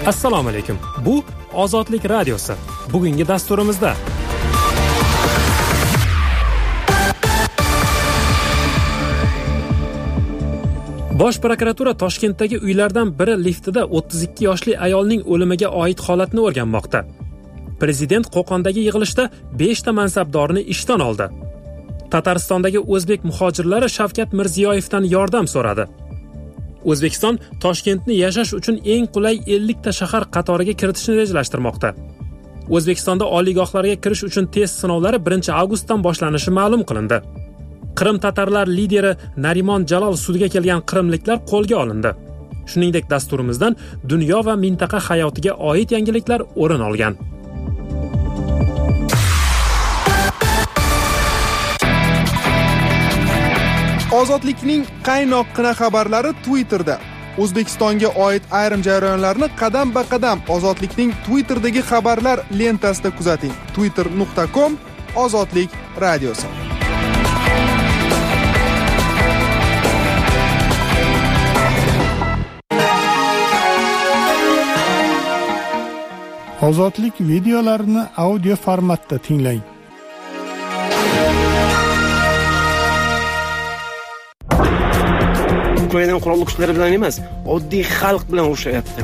Assalomu alaykum. Bu Ozodlik radiosi. Bugungi dasturimizda Bosh prokuratura Toshkentdagi uylardan biri liftida 32 yoshli ayolning o'limiga oid holatni o'rganmoqda. Prezident Qo'qondagi yig'ilishda 5 ta mansabdorni ishdan oldi. Tataristondagi o'zbek muhojirlari Shavkat Mirziyoyevdan yordam so'radi. O'zbekiston Toshkentni yashash uchun eng qulay 50 ta shahar qatoriga kiritishni rejalashtirmoqda. O'zbekistonda oliygohlarga kirish uchun test sinovlari 1-avgustdan boshlanishi ma'lum qilindi. Qrim tatarlar lideri Narimon Jalol sudga kelgan qrimliklar qo'lga olindi. Shuningdek, dasturimizdan dunyo va mintaqa hayotiga oid yangiliklar o'rin olgan. Ozodlikning qaynoqqina xabarlari Twitterda. O'zbekistonga oid ayrim jarayonlarni qadam-ba-qadam Ozodlikning Twitterdagi xabarlar lentasida kuzating. twitter.com Ozodlik radiosi. Ozodlik videolarini audio formatda tinglang. Ukraina qurolli kuchlari bilan emas, oddiy xalq bilan urushyapti.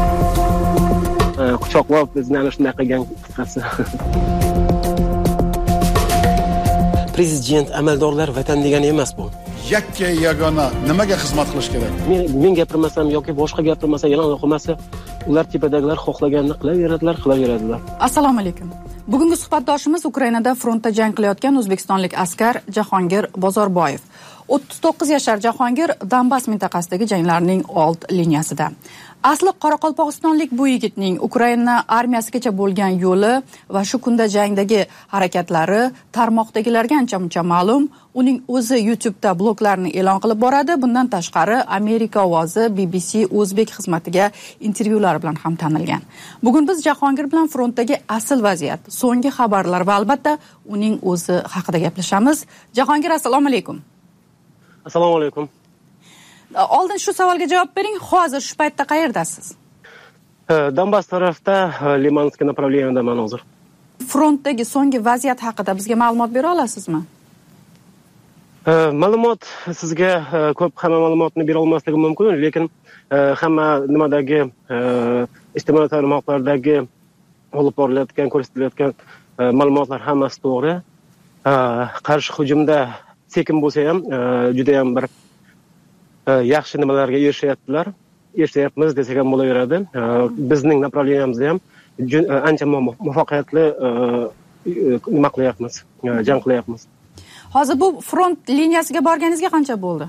Quchoqlab bizni ana shunday qilgan qisqasi. Prezident amaldorlar vatan degani emas bu. Yakka yagona nimaga xizmat qilish kerak? Men gapirmasam yoki boshqa gapirmasa, e'lon qilmasa, ular tepadagilar xohlaganini qilaveradilar. Assalomu alaykum. Bugungi suhbatdoshimiz Ukrainada frontda jang qilayotgan o'zbekistonlik askar Jahongir Bozorboyev. 39 yashar Jahongir Donbass mintaqasidagi janglarning old liniyasida. Asli Qoraqalpog'istonlik bu yigitning Ukraina armiyasigacha bo'lgan yo'li va shu kunda jangdagi harakatlari tarmoqdagilarga ancha-muncha ma'lum. Uning o'zi YouTube'da bloglarni e'lon qilib boradi. Bundan tashqari Amerika ovozi BBC o'zbek xizmatiga intervyular bilan ham tanilgan. Bugun biz Jahongir bilan frontdagi asl vaziyat, so'nggi xabarlar va albatta uning o'zi haqida gaplashamiz. Jahongir, assalomu alaykum. Assalomu alaykum. Oldin shu savolga javob bering. Hozir shu paytda qayerdasiz? Donbass tarafda, Limanskiy направлениеdaman hozir. Frontdagi so'nggi vaziyat haqida bizga ma'lumot bera olasizmi? Ma'lumot sizga ko'p hamma ma'lumotni bera olmasligim mumkin, lekin hamma nimadagi ijtimoiy tarmoqlardagi olib borilayotgan, ko'rsatilayotgan ma'lumotlar hammasi to'g'ri. Qarshi hujumda sekin bo'lsa ham juda ham bir yaxshi nimalarga erishayapmiz desak ham bo'laveradi. Bizning направлениямizda ham ancha muvaffaqiyatli nima qilyapmiz, jang qilyapmiz. Hozir bu front liniyasiga borganingizga qancha bo'ldi?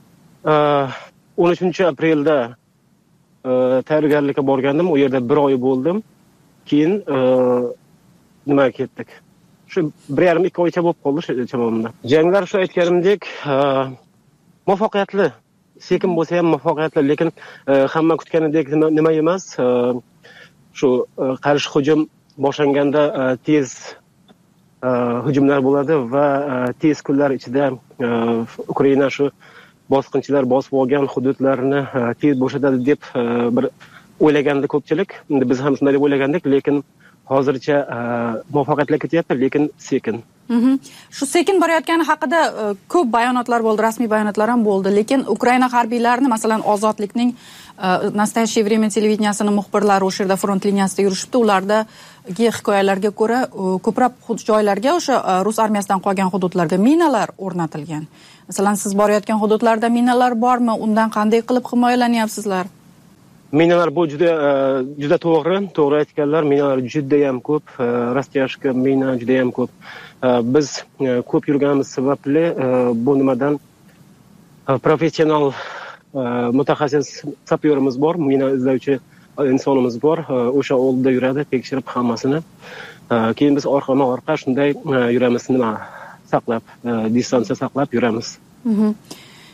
13-aprelda tayyorgarlikka borgandim. U yerda 1 oy bo'ldim. Keyin nimaga ketdik? Shu 1,5-2 oycha bo'lib qoldi chamamda. Janglar shu aytganimdek muvaffaqiyatli, sekin bo'lsa ham muvaffaqiyatli, lekin hamma kutganidek nima emas. Shu qarshi hujum boshlanganda tez hujumlar bo'ladi va tez kunlar ichida Ukraina shu bosqinchilar bosib olgan hududlarni tez bo'shatadi deb bir o'ylagandi ko'pchilik. Biz ham shunday deb o'ylagandik, lekin hozircha muvaffaqiyatli ketyapti, lekin sekin. Shu sekin borayotgani haqida ko'p bayonotlar bo'ldi, rasmiy bayonotlar ham bo'ldi, lekin Ukraina harbiylarini, masalan, Ozodlikning Nastoящее время televideniyasining muxbirlari o'sha yerda front liniyasida yurishibdi. Ulardagi hikoyalarga ko'ra, ko'plab joylarga o'sha rus armiyasidan qolgan hududlarga minalar o'rnatilgan. Masalan, siz borayotgan hududlarda minalar bormi? Undan qanday qilib himoyalanyapsizlar? Minalar bu juda to'g'ri aytganlar. Minalar juda ham ko'p, rastiyashka mina juda ham ko'p. Biz ko'p yurganimiz sababli bu nimadan professional mutaxassis sapyorimiz bor, mina izlovchi insonimiz bor. O'sha oldida yuradi, tekshirib hammasini. Keyin biz orqama-orqa shunday yuramiz, nima saqlab, distansiya saqlab yuramiz.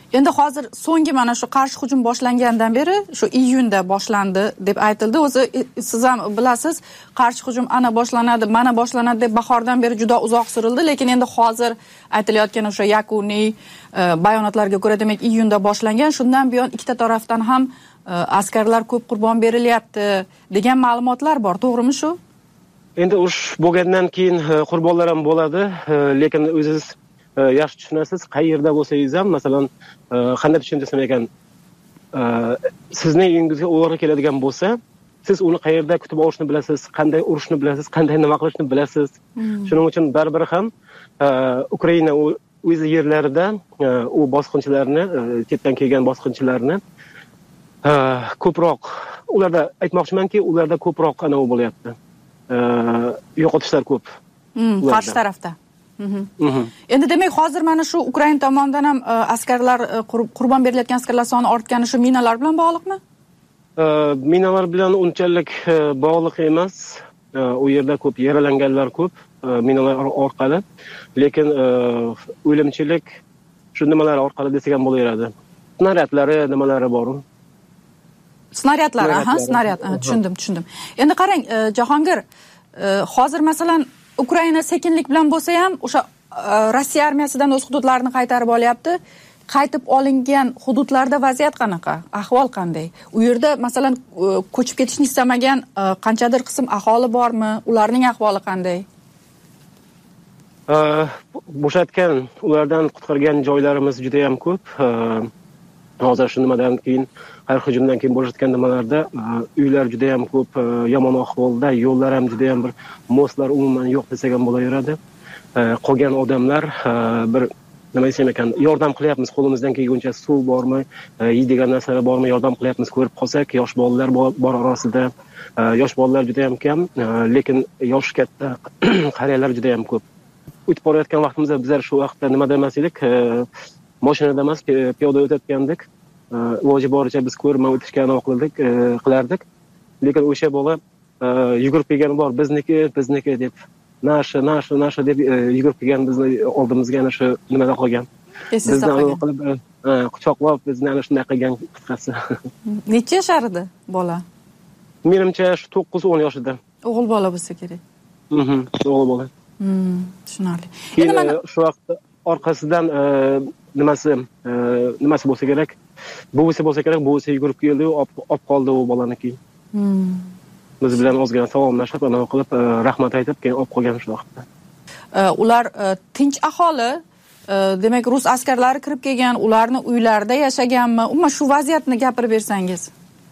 Endi hozir so'nggi mana shu qarshi hujum boshlangandan beri shu iyunda boshlandi deb aytildi. O'zi siz ham bilasiz, qarshi hujum ana boshlanadi, mana boshlanadi deb bahordan beri juda uzoq surildi, lekin endi hozir aytilayotgan o'sha yakuniy bayonotlarga ko'ra demak iyunda boshlangan. Shundan buyon ikkita tarafdan ham askarlar ko'p qurbon berilyapti degan ma'lumotlar bor, to'g'rimi shu? Endi urush bo'lgandan keyin qurbonlar ham bo'ladi, lekin o'zingiz yaxshi tushunasiz, qayerda bo'lsangiz ham, masalan, qanday tushuntiraman ekan, sizning uyingizga o'g'ri keladigan bo'lsa, siz uni qayerda kutib olishni bilasiz, qanday urishni bilasiz, qanday nima qilishni bilasiz. Shuning uchun baribir ham Ukraina o'z yerlarida u bosqinchilarni, chetdan kelgan bosqinchilarni ko'proq, ularda aytmoqchimanki, ularda ko'proq anavi bo'lyapti. Yo'qotishlar ko'p. Qarshi tarafda. Endi demak hozir mana shu Ukraina tomonidan ham askarlar qurbon berilayotgan askarlar soni ortgani shu minalar bilan bog'liqmi? Minalar bilan unchalik bog'liq emas. U yerda ko'p yaralanganlar ko'p minalar orqali, lekin o'limchilik shu nimalar orqali desak ham bo'laveradi. Snaryadlari, nimalari bor. Snaryadlar, snaryad, tushundim. Endi qarang, Jahongir, hozir masalan Ukraina sekinlik bilan bo'lsa ham o'sha Rossiya armiyasidan o'z hududlarini qaytarib olyapti. Qaytib olingan hududlarda vaziyat qanaqa? Ahvol qanday? U yerda masalan ko'chib ketishni istamagan qanchadir qism aholi bormi? Ularning ahvoli qanday? Bo'shatgan, ulardan qutqargan joylarimiz juda ham ko'p. Hozir shu nimadan keyin, har hujumdan keyin bo'layotgan nimalarda uylar juda ham ko'p yomon ahvolda, yo'llar ham juda ham bir mostlar umuman yo'q desak ham bo'laveradi. Qolgan odamlar bir nima desam ekan, yordam qilyapmiz, qo'limizdan kelguncha suv bormi, yeydigan narsalar bormi, yordam qilyapmiz. Ko'rib qolsak, yosh bolalar bor orasida. Yosh bolalar juda ham kam, lekin yosh katta qariyalar juda ham ko'p. O'tib borayotgan vaqtimizda bizlar shu vaqtda nimada emas edik, mashinada emas, piyoda o'tayotgandik. Iloji boricha biz ko'rmay o'tishga qilardik. Lekin o'sha bola yugurib kelgani bor, bizniki deb, nasha deb yugurib kelgan bizni oldimizga ana shu nimada qolgan. Bizni qilib quchoqlab bizni ana shunday qilgan qisqasi. Necha yashar edi bola? Menimcha shu 9-10 yoshida. O'g'il bola bo'lsa kerak. O'g'il bola. Tushunarli. Endi mana shu vaqtda orqasidan nimasi bo'lsa kerak, buvisi yugurib keldi, olib qoldi u bolani keyin. Biz bilan ozgina salomlashib, anavi qilib, rahmat aytib, keyin olib qolgan shu vaqtda. Ular tinch aholi, demak rus askarlari kirib kelgan, ularni uylarida yashaganmi? Umuman shu vaziyatni gapirib bersangiz.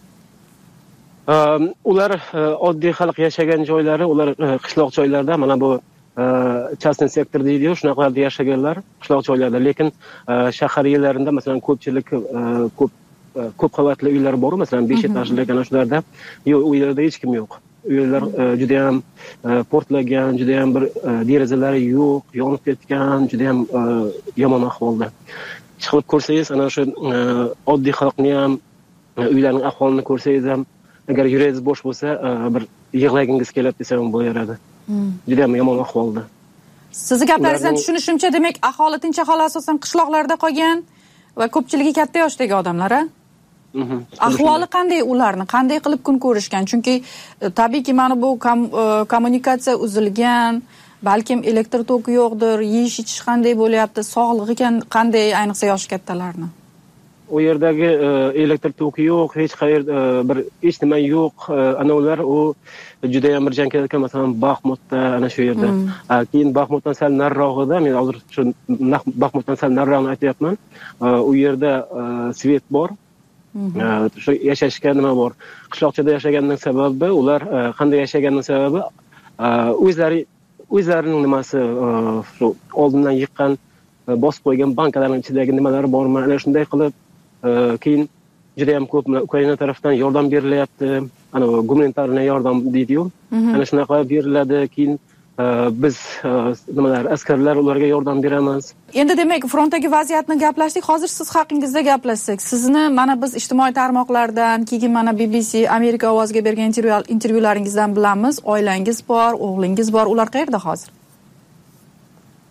Ular oddiy xalq yashagan joylari, ular qishloq joylarda, mana bu частный sektor deydi-yu, shunaqalarda yashaganlar qishloq joylarda, lekin shahar yerlarida masalan ko'pchilik ko'p qavatli uylar bor, masalan 5 etajli ana shularda, yo'q, u yerda hech kim yo'q. Uylar juda ham portlagan, juda ham bir derazalari yo'q, yonib ketgan, juda ham yomon ahvolda. Chiqib ko'rsangiz, ana shu oddiy xalqni ham, uylarning ahvolini ko'rsangiz ham, agar yurangiz bo'sh bo'lsa, bir yig'lagingiz keladi desam bo'laveradi. Juda ham yomon ahvolda. Sizni gaplaringizdan tushunishimcha, demak, aholi tinch aholi asosan qishloqlarda qolgan va ko'pchiligi katta yoshdagi odamlar, a? Ahvoli qanday ularni? Qanday qilib kun ko'rishgan? Chunki tabiiyki mana bu kommunikatsiya uzilgan, balkim elektr toki yo'qdir, yeyish-ichish qanday bo'lyapti, sog'lig'i qanday, ayniqsa yosh kattalarni? U yerdagi elektr toki yo'q, hech nima yo'q. Ana ular u juda ham bir jang kelayotgan, masalan, Baxmutda, ana shu yerda. Keyin Baxmutdan sal narrog'ida, men hozir shu Baxmutdan sal narrog'ini aytyapman. U yerda svet bor. Shu yashashga nima bor? Qishloqchada yashaganning sababi, ular qanday yashaganning sababi o'zlarining nimasi, shu oldindan yiqqan, bosib qo'ygan bankalarning ichidagi nimalari bormi? Ana shunday qilib keyin juda ham ko'p Ukraina tarafdan yordam berilyapti. Ana gumanitarniy yordam deydi-yu. Ana shunaqa beriladi. Keyin biz askarlar ularga yordam beramiz. Endi demak, frontdagi vaziyatni gaplashdik. Hozir siz haqingizda gaplashsak, sizni mana biz ijtimoiy tarmoqlardan, keyin mana BBC Amerika ovoziga bergan intervyularingizdan bilamiz. Oilangiz bor, o'g'lingiz bor. Ular qayerda hozir?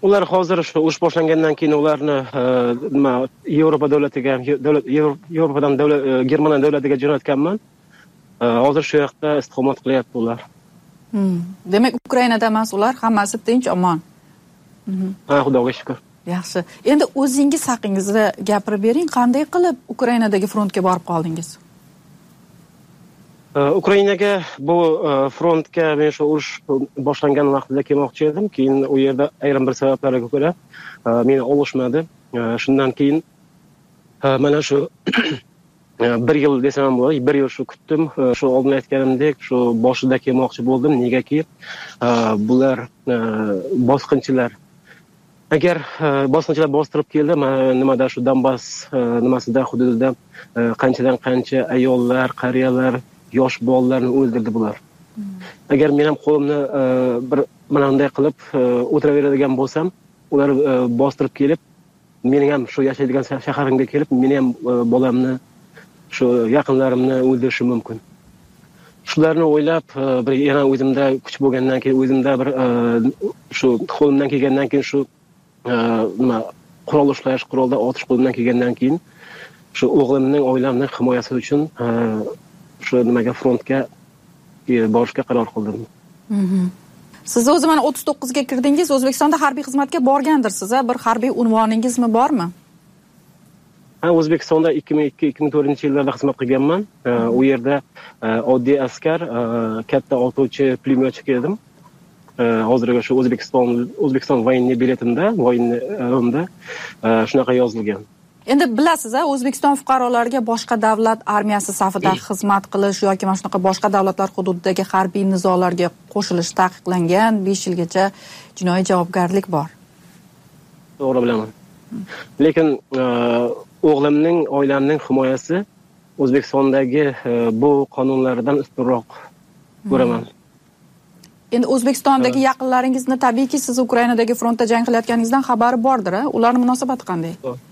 ular hozir shu urush boshlangandan keyin ularni nima Yevropa davlatiga, Yevropadan Germaniya davlatiga jo'natganman. Hozir shu yoqda istiqomat qilyapti ular. Demak, Ukrainada emas ular, hammasi tinch, omon. Ha, Xudoga shukr. Yaxshi. Endi o'zingiz haqingizda gapirib bering, qanday qilib Ukrainadagi frontga borib qoldingiz? Ukrainaga bu frontga men shu urush boshlangan vaqtida kelmoqchi edim. Keyin u yerda ayrim bir sabablarga ko'ra meni olishmadi. Shundan keyin mana shu 1 yil desam bo'ladi, 1 yil shu kutdim. Shu oldin aytganimdek, shu boshida kelmoqchi bo'ldim. Negaki bular bosqinchilar. Agar bosqinchilar bostirib keldi, nimada shu Donbass nimasida hududida qanchadan qancha ayollar, qariyalar, yosh bolalarni o'ldirdi bular. Agar men ham qo'limni bir mana bunday qilib o'tiraveradigan bo'lsam, ular bostirib kelib, mening ham shu yashaydigan shaharimga kelib, meni ham bolamni, shu yaqinlarimni o'ldirishi mumkin. Shularni o'ylab, bir yana o'zimda kuch bo'lgandan keyin, o'zimda bir shu qo'limdan kelgandan keyin shu nima qurol ushlash, qurolda otish qo'limdan kelgandan keyin shu o'g'limning, oilamning himoyasi uchun shu nimaga frontga borishga qaror qildim. Siz o'zi mana 39 ga kirdingiz, O'zbekistonda harbiy xizmatga borgandirsiz, bir harbiy unvoningizmi bormi? Ha, O'zbekistonda 2002-2004-yillarda xizmat qilganman. U yerda oddiy askar, katta otuvchi, pulemyotchi edim. Hozirga shu O'zbekiston voyenniy biletimda, voyenniyimda shunaqa yozilgan. Endi bilasiz, O'zbekiston fuqarolariga boshqa davlat armiyasi safida xizmat qilish yoki mana shunaqa boshqa davlatlar hududidagi harbiy nizolarga qo'shilish taqiqlangan, 5 yilgacha jinoiy javobgarlik bor. To'g'ri bilaman. Lekin o'g'limning, oilamning himoyasi O'zbekistondagi bu qonunlardan ustunroq ko'raman. Endi O'zbekistondagi yaqinlaringizni tabiiyki siz Ukrainadagi frontda jang qilayotganingizdan xabari bordir, ularning munosabati qanday?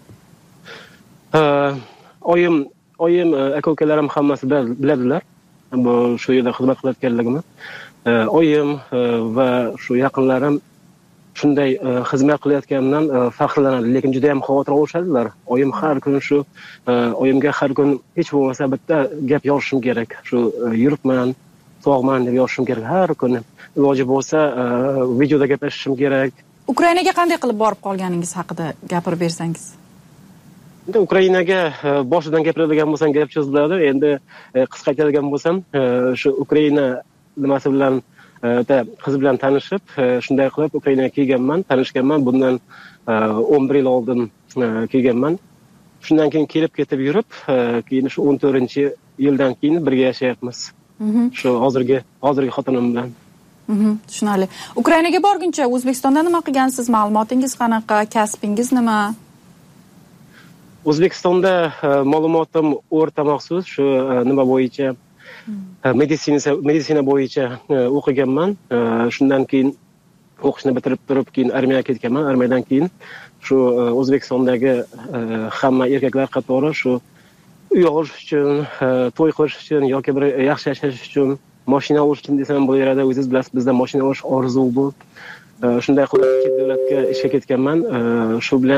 Oyim aka-ukalarim hammasi biladilar. Bu shu yerda xizmat qilayotganligimni. Oyim va shu yaqinlarim shunday xizmat qilayotganimdan faxrlanadi, lekin juda ham xavotir olishadilar. Oyim har kun shu oyimga har kun hech bo'lmasa bitta gap yozishim kerak. Shu yuribman, sog'man deb yozishim kerak har kuni. Iloji bo'lsa videoda gaplashishim kerak. Ukrainaga qanday qilib borib qolganingiz haqida gapirib bersangiz? Endi Ukrainaga boshidan gapiradigan bo'lsam gap cho'ziladi. Endi qisqa aytadigan bo'lsam, shu Ukraina nimasi bilan qiz bilan tanishib, shunday qilib Ukrainaga kelganman, tanishganman. Bundan 11 yil oldin kelganman. Shundan keyin kelib ketib yurib, keyin shu 14-yildan keyin birga yashayapmiz. Shu hozirgi xotinim bilan. Tushunarli. Ukrainaga borguncha O'zbekistonda nima qilgansiz? Ma'lumotingiz qanaqa? Kasbingiz nima? O'zbekistonda ma'lumotim o'rta maxsus, shu nima bo'yicha meditsina bo'yicha o'qiganman. Shundan keyin o'qishni bitirib turib, keyin armiyaga ketganman. Armiyadan keyin shu O'zbekistondagi hamma erkaklar qatori shu uy olish uchun, to'y qilish uchun yoki bir yaxshi yashash uchun, mashina olish uchun desam bo'laveradi. O'zingiz bilasiz, bizda mashina olish orzu bu. Shunday qilib chet davlatga ishga ketganman. Shu bilan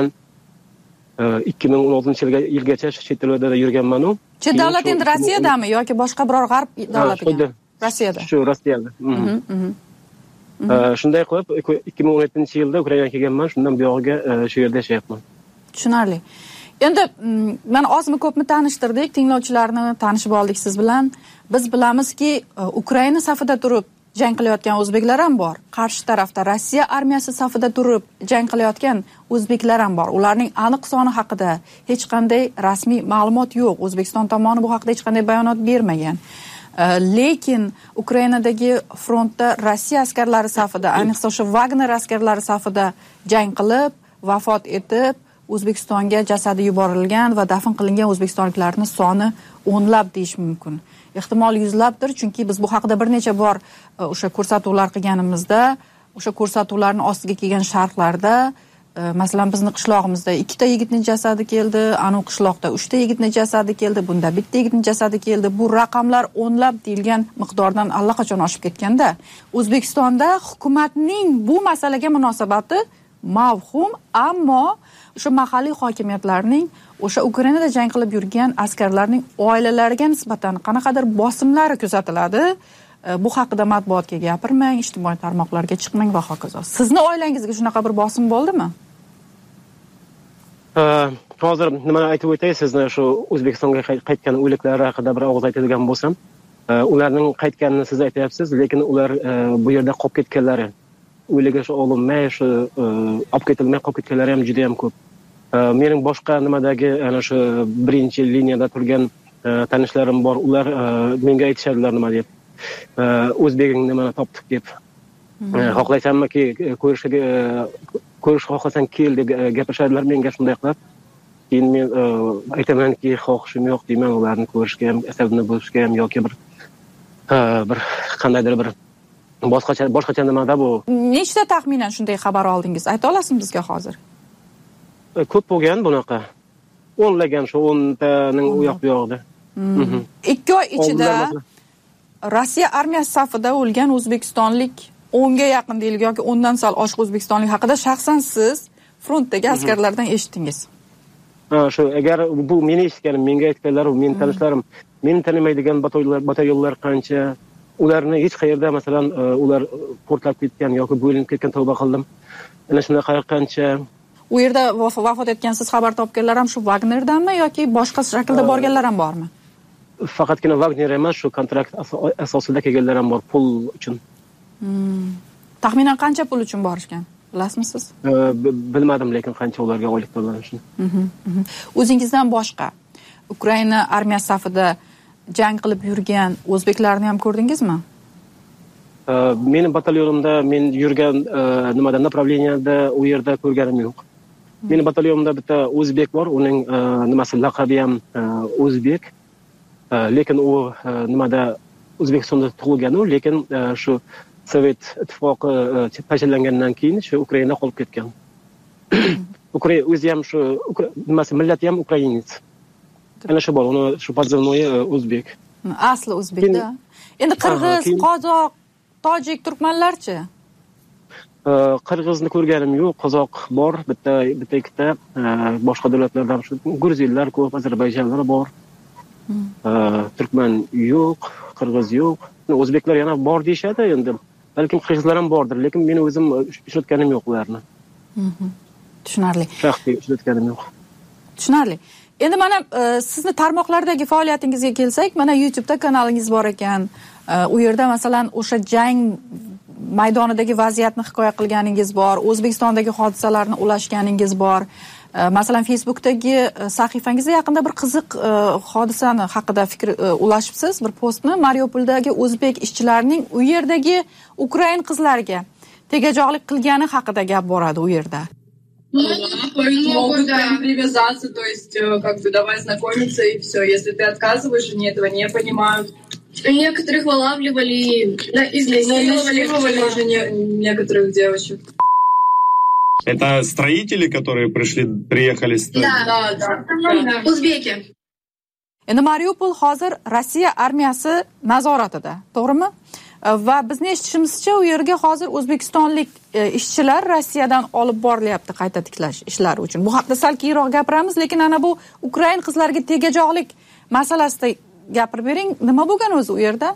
2016-yilgacha chet davlatda yurganman. Chet davlat endi Rossiyadami yoki boshqa biror g'arb davlatiga? Rossiyada. Shu Rossiyada. Shunday qilib 2017-yilda Ukrainaga kelganman. Shundan buyog'iga shu yerda yashayapman. Tushunarli. Endi mana ozmi ko'pmi tanishtirdik, tinglovchilarni tanishib oldik siz bilan. Biz bilamizki, Ukraina safida turib jang qilayotgan o'zbeklar ham bor. Qarshi tarafda Rossiya armiyasi safida turib jang qilayotgan o'zbeklar ham bor. Ularning aniq soni haqida hech qanday rasmiy ma'lumot yo'q. O'zbekiston tomoni bu haqida hech qanday bayonot bermagan. Lekin Ukrainadagi frontda Rossiya askarlari safida, ayniqsa o'sha Wagner askarlari safida jang qilib, vafot etib, O'zbekistonga jasadi yuborilgan va dafn qilingan o'zbekistonliklarning soni o'nlab deyish mumkin. Ehtimol yuzlabdir, chunki biz bu haqida bir necha bor o'sha ko'rsatuvlar qilganimizda, o'sha ko'rsatuvlarning ostiga kelgan sharhlarda, masalan bizning qishlog'imizda 2 ta yigitning jasadi keldi, anu qishloqda 3 ta yigitning jasadi keldi, bunda bitta yigitning jasadi keldi. Bu raqamlar o'nlab deyilgan miqdordan allaqachon oshib ketganda, O'zbekistonda hukumatning bu masalaga munosabati mavhum, ammo o'sha mahalliy hokimiyatlarning o'sha Ukrainada jang qilib yurgan askarlarning oilalariga nisbatan qanaqadir bosimlari kuzatiladi. Bu haqida matbuotga gapirmang, ijtimoiy tarmoqlarga chiqmang va hokazo. Sizni oilangizga shunaqa bir bosim bo'ldimi? Hozir nimani aytib o'tay, sizni shu O'zbekistonga qaytgan o'liklar haqida bir og'iz aytadigan bo'lsam, ularning qaytganini siz aytyapsiz, lekin ular bu yerda qolib ketganlari, o'liga shu olinmay, shu olib ketilmay qolib ketganlari ham juda ham ko'p. Mening boshqa nimadagi ana shu birinchi liniyada turgan tanishlarim bor, ular menga aytishadilar nima deb. O'zbeging nimani topdik deb. Xohlaysanmi-ki ko'rish xohlasang kel deb gapirishadilar menga shunday qilib. Keyin men aytamanki, xohishim yo'q deyman, ularni ko'rishga ham, asabini bo'lishga ham yoki bir qandaydir bir boshqacha nimada bu. Nechta taxminan shunday xabar oldingiz? Ayta olasizmi bizga hozir? Ko'p bo'lgan bunaqa. 10lagan shu 10taning u yoq bu yoqda. 2 oy ichida Rossiya armiyasi safida o'lgan o'zbekistonlik 10 ga yaqin deylik yoki 10 dan sal oshiq o'zbekistonlik haqida shaxsan siz frontdagi askarlardan eshitdingiz. Shu agar bu meni eshitganim, menga aytganlar, meni tanishlarim, meni tanimaydigan batalyonlar qancha, ularni hech qayerda masalan ular portlab ketgan yoki bo'linib ketgan tavba qildim. Ana shunaqa qancha. U yerda vafot etgan siz xabar topganlar ham shu Wagnerdanmi yoki boshqa shaklda borganlar ham bormi? Faqatgina Wagner emas, shu kontrakt asosida kelganlar ham bor, pul uchun. Taxminan qancha pul uchun borishgan? Bilasizmi siz? Bilmadim, lekin qancha ularga oylik to'lanishi. O'zingizdan boshqa Ukraina armiyasi safida jang qilib yurgan o'zbeklarni ham ko'rdingizmi? Mening batalyonimda men yurgan nimada направленияda u yerda ko'rganim yo'q. Mening batalyonimda bitta o'zbek bor, uning nimasi laqabi ham o'zbek. Lekin u nimada O'zbekistonda tug'ilgan, lekin shu Sovet ittifoqi parchalangandan keyin shu Ukrainada qolib ketgan. Ukraina o'zi ham shu nimasi millati ham ukrainец. Ana shu bor, uni shu pozivnoyi o'zbek. Asli o'zbekda. Endi qirg'iz, qozoq, tojik, turkmanlarchi? Qirg'izni ko'rganim yo'q, qozoq bor, bitta ikkita, boshqa davlatlardan shu gruzillar ko'p, ozarbayjonlar bor. Turkman yo'q, qirg'iz yo'q. O'zbeklar yana bor deyshadi endi. Balkim qirg'izlar ham bordir, lekin men o'zim ishlatganim yo'q ularni. Tushunarli. Shaxsiy ishlatganim yo'q. Tushunarli. Endi mana sizni tarmoqlardagi faoliyatingizga kelsak, mana YouTube'da kanalingiz bor ekan. U yerda masalan o'sha jang maydonidagi vaziyatni hikoya qilganingiz bor, O'zbekistondagi hodisalarni ulashganingiz bor. Masalan, Facebook'dagi sahifangizda yaqinda bir qiziq hodisani haqida fikr ulashibsiz, bir postni Mariupoldagi o'zbek ishchilarning u yerdagi ukrain qizlariga tegajoqlik qilgani haqida gap boradi u yerda. Могут прям привязаться, то есть как-то давай знакомиться и все. Если ты отказываешь, они этого не понимают. Некоторых вылавливали, изнасиловали уже некоторых девочек. Это строители, которые приехали с... Да. Узбеки. Endi Mariupol hozir Rossiya armiyasi nazoratida, to'g'rimi? Va bizni eshitishimizcha u yerga hozir o'zbekistonlik ishchilar Rossiyadan olib borilyapti qayta tiklash ishlari uchun. Bu haqda sal keyinroq gapiramiz, lekin ana bu Ukrain qizlariga tegajoqlik masalasida gapirib bering. Nima bo'lgan o'zi u yerda?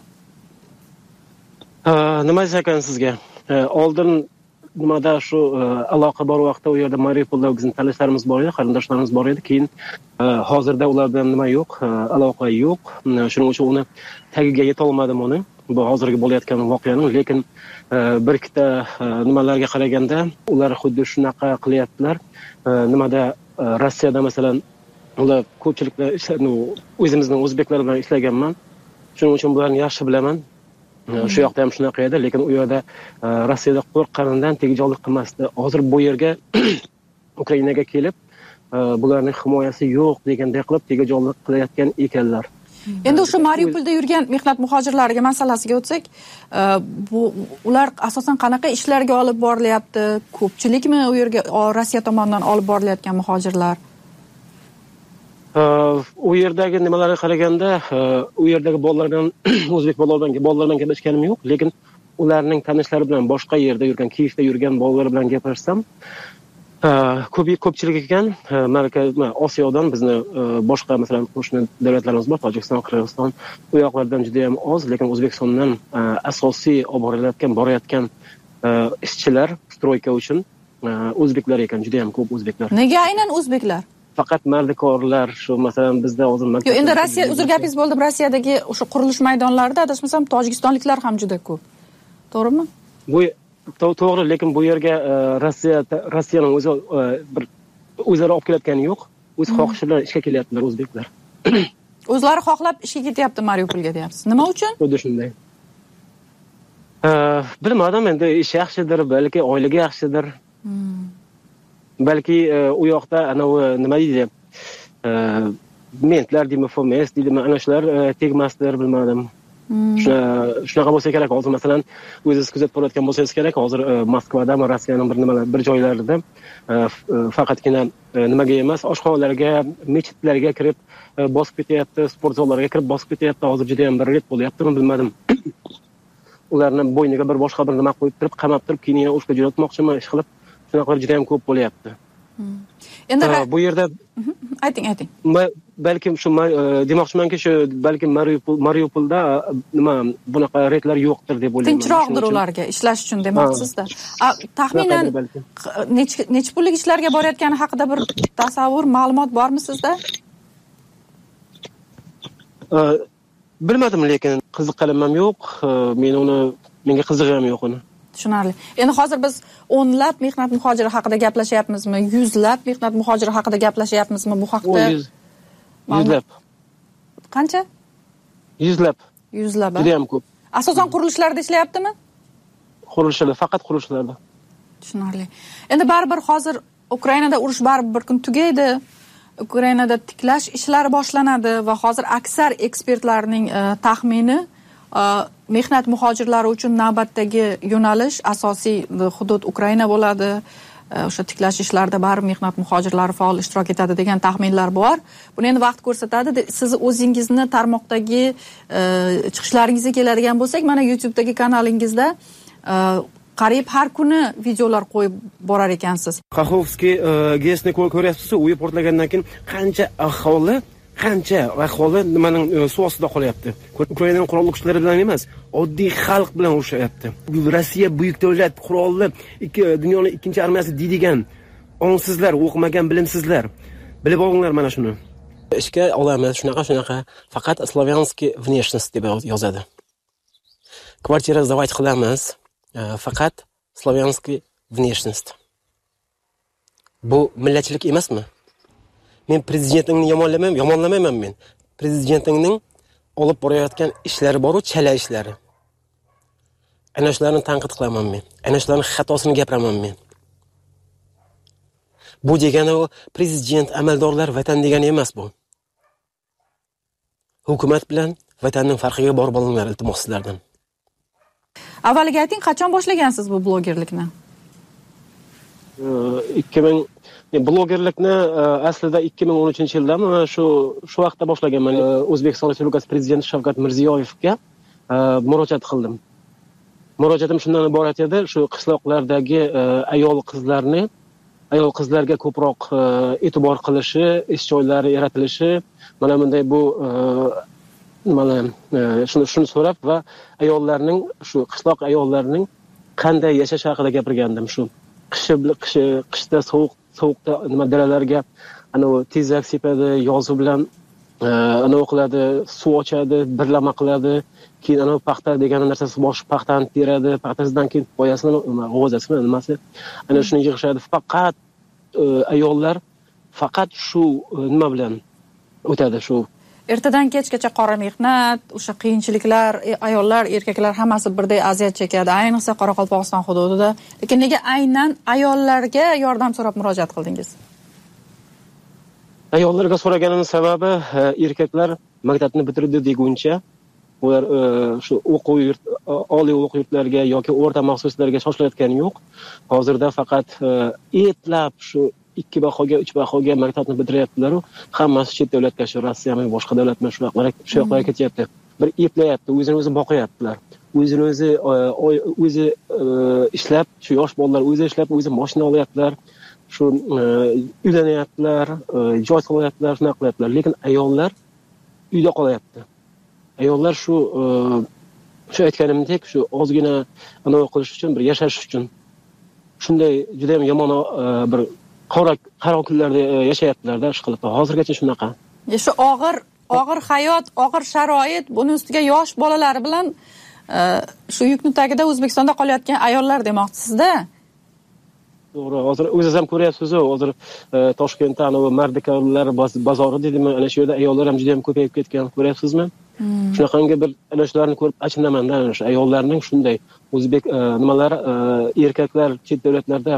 Nima ekan sizga? Oldin nimada shu aloqa bor vaqtda u yerda Mariupolda bizning tanishlarimiz bor edi, qarindoshlarimiz bor edi. Keyin hozirda ular bilan nima yo'q, aloqa yo'q. Shuning uchun uni tagiga yeta olmadim uni. Bu hozirgi bo'layotgan voqeaning, lekin bir ikkita nimalarga qaraganda ular xuddi shunaqa qilyaptilar. Nimada Rossiyada masalan ular ko'pchiliklar o'zimizning o'zbeklar bilan ishlaganman. Shuning uchun bularni yaxshi bilaman. Shu yoqda ham shunaqa edi, lekin u yerda Rossiyada qo'rqqanidan tegajoqlik qilmasdi. Hozir bu yerga Ukrainaga kelib, bularning himoyasi yo'q deganday qilib tegajoqlik qilayotgan ekanlar. Endi o'sha Mariupolda yurgan mehnat muhojirlariga masalasiga o'tsak, ular asosan qanaqa ishlarga olib borilyapti? Ko'pchilikmi u yerga Rossiya tomonidan olib borilayotgan muhojirlar? U yerdagi nimalarga qaraganda, u yerdagi bolalar bilan o'zbek bolalar bilan gaplashganim yo'q, lekin ularning tanishlari bilan boshqa yerda yurgan, Kiyevda yurgan bolalar bilan gaplashsam, Ko'pchilik ekan Osiyodan bizni boshqa masalan qo'shni davlatlarimiz bor, Tojikiston, Qirg'iziston, u yoqlardan juda ham oz, lekin O'zbekistondan asosiy olib borayotgan ishchilar stroyka uchun o'zbeklar ekan, juda ham ko'p o'zbeklar. Nega aynan o'zbeklar? Faqat mardikorlar, shu masalan bizda hozir Yo'q, endi Rossiya, uzr gapingiz bo'ldi, Rossiyadagi o'sha qurilish maydonlarida adashmasam tojikistonliklar ham juda ko'p. To'g'rimi? Bu to'g'ri, lekin bu yerga Rossiyaning o'zi bir o'zlari olib kelayotgani yo'q. O'z xohishi bilan ishga kelyaptilar o'zbeklar. O'zlari xohlab ishga ketyapti Mariupolga deyapsiz. Nima uchun? Xuddi shunday. Bilmadim, endi ish yaxshidir, balki oyligi yaxshidir. Balki u yoqda nima deydi? Mentlar deymi, FOMS deydimi, ana shular tegmasdir, bilmadim. Shunaqa bo'lsa kerak. Hozir masalan o'zingiz kuzatib borayotgan bo'lsangiz kerak, hozir Moskvada, Rossiyaning bir joylarida faqatgina nimaga emas, oshxonalarga, mechitlarga kirib bosib ketyapti, sport zallariga kirib bosib ketyapti. Hozir juda ham bir ret bo'lyaptimi, bilmadim. Ularni bo'yniga bir boshqa bir nima qo'yib turib, qamab turib, keyin yana o'shga jo'natmoqchimi, ish qilib, shunaqa juda ham ko'p bo'lyapti. Endi bu yerda ayting. Balki shu demoqchimanki, shu balki Mariupolda nima bunaqa retlar yo'qdir deb o'ylayman. Tinchroqdir ularga ishlash uchun demoqchisizda. Taxminan necha pullik ishlarga borayotgani haqida bir tasavvur, ma'lumot bormi sizda? Bilmadim, lekin qiziqqanim ham yo'q. Menga qizig'i ham yo'q uni. Tushunarli. Endi hozir biz o'nlab mehnat muhojiri haqida gaplashyapmizmi? Yuzlab mehnat muhojiri haqida gaplashyapmizmi bu haqda? Yuzlab. Qancha? Yuzlab. Juda ham ko'p. Asosan qurilishlarda ishlayaptimi? Faqat qurilishlarda. Tushunarli. Endi baribir hozir Ukrainada urush baribir bir kun tugaydi. Ukrainada tiklash ishlari boshlanadi va hozir aksar ekspertlarning taxmini mehnat muhojirlari uchun navbatdagi yo'nalish asosiy hudud Ukraina bo'ladi. O'sha tiklash ishlarida baribir mehnat muhojirlari faol ishtirok etadi degan taxminlar bor. Buni endi vaqt ko'rsatadi. Siz o'zingizni tarmoqdagi chiqishlaringizga keladigan bo'lsak, mana YouTube'dagi kanalingizda qariyb har kuni videolar qo'yib borar ekansiz. Kakhovskiy GESni ko'ryapsiz, uyi portlagandan keyin qancha aholi nimaning suv ostida qolyapti. Ukrainaning qurolli kuchlari bilan emas, oddiy xalq bilan urushyapti. Rossiya buyuk davlat, qurolli dunyoning ikkinchi armiyasi deydigan ongsizlar, o'qimagan bilimsizlar. Bilib olinglar mana shuni. Ishga olamiz, shunaqa, faqat Slavyanskiy внешность deb yozadi. Kvartira sdavать qilamiz, faqat Slavyanskiy внешность. Bu millatchilik emasmi? Men prezidentingni yomonlamayman men. Prezidentingning olib borayotgan ishlari bor-ku, chala ishlari. Ana shularni tanqid qilaman men. Ana shularning xatosini gapiraman men. Bu degani u prezident, amaldorlar vatan degani emas bu. Hukumat bilan vatanning farqiga borib olinglar, iltimos sizlardan. Avvaliga ayting, qachon boshlagansiz bu blogerlikni? Blogerlikni aslida 2013-yildan shu vaqtda boshlaganman. O'zbekiston Respublikasi Prezidenti Shavkat Mirziyoyevga murojaat qildim. Murojaatim shundan iborat edi, shu qishloqlardagi ayol qizlarga ko'proq e'tibor qilishi, ish joylari yaratilishi, mana bunday bu shuni so'rab va ayollarning shu qishloq ayollarining qanday yashash haqida gapirgandim. Shu qishda sovuqda dalalarga tezak sepadi, yozuv bilan qiladi, suv ochadi, birlama qiladi, keyin paxta degan narsasi bosh paxtani teradi, paxtasidan keyin boyasini, g'o'zasini nimasi, shuni yig'ishadi. Faqat ayollar faqat shu nima bilan o'tadi, shu ertadan kechgacha qora mehnat, o'sha qiyinchiliklar, ayollar, erkaklar hammasi birday aziyat chekadi, ayniqsa Qoraqalpog'iston hududida. Lekin nega aynan ayollarga yordam so'rab murojaat qildingiz? Ayollarga so'raganim sababi, erkaklar maktabni bitirdi deguncha, ular shu oliy o'quv yurtlariga yoki o'rta maxsuslarga shoshilayotgani yo'q. Hozirda faqat etlab shu 2 bahoga, 3 bahoga maktabni bitiryaptilar. Hammasi chet davlatga, shu Rossiyami, boshqa davlatmi shu yoqlarga ketyapti. Bir eplayapti, o'zini boqyaptilar. O'zi ishlab, shu yosh bolalar o'zi ishlab, o'zi mashina olyaptilar. shu uylanyaptilar, joy solyaptilar, shunaqa qilyaptilar. Lekin ayollar uyda qolyapti. Ayollar shu aytganimdek, shu ozgina anavi qilish uchun, bir yashash uchun shunday juda ham yomon bir qaro kunlarda yashayaptilar-da, ish qilib. Hozirgacha shunaqa. Shu og'ir hayot, og'ir sharoit, buni ustiga yosh bolalari bilan shu yukning tagida O'zbekistonda qolayotgan ayollar demoqchisizda. To'g'ri, hozir o'zingiz ham ko'ryapsiz-ku, hozir Toshkentda anavi Mardikorlar bozori deydimi, ana shu yerda ayollar ham juda ham ko'payib ketgan, ko'ryapsizmi? Shunaqangi bir ana shularni ko'rib achinamanda, ana shu ayollarning shunday o'zbek nimalar erkaklar chet davlatlarda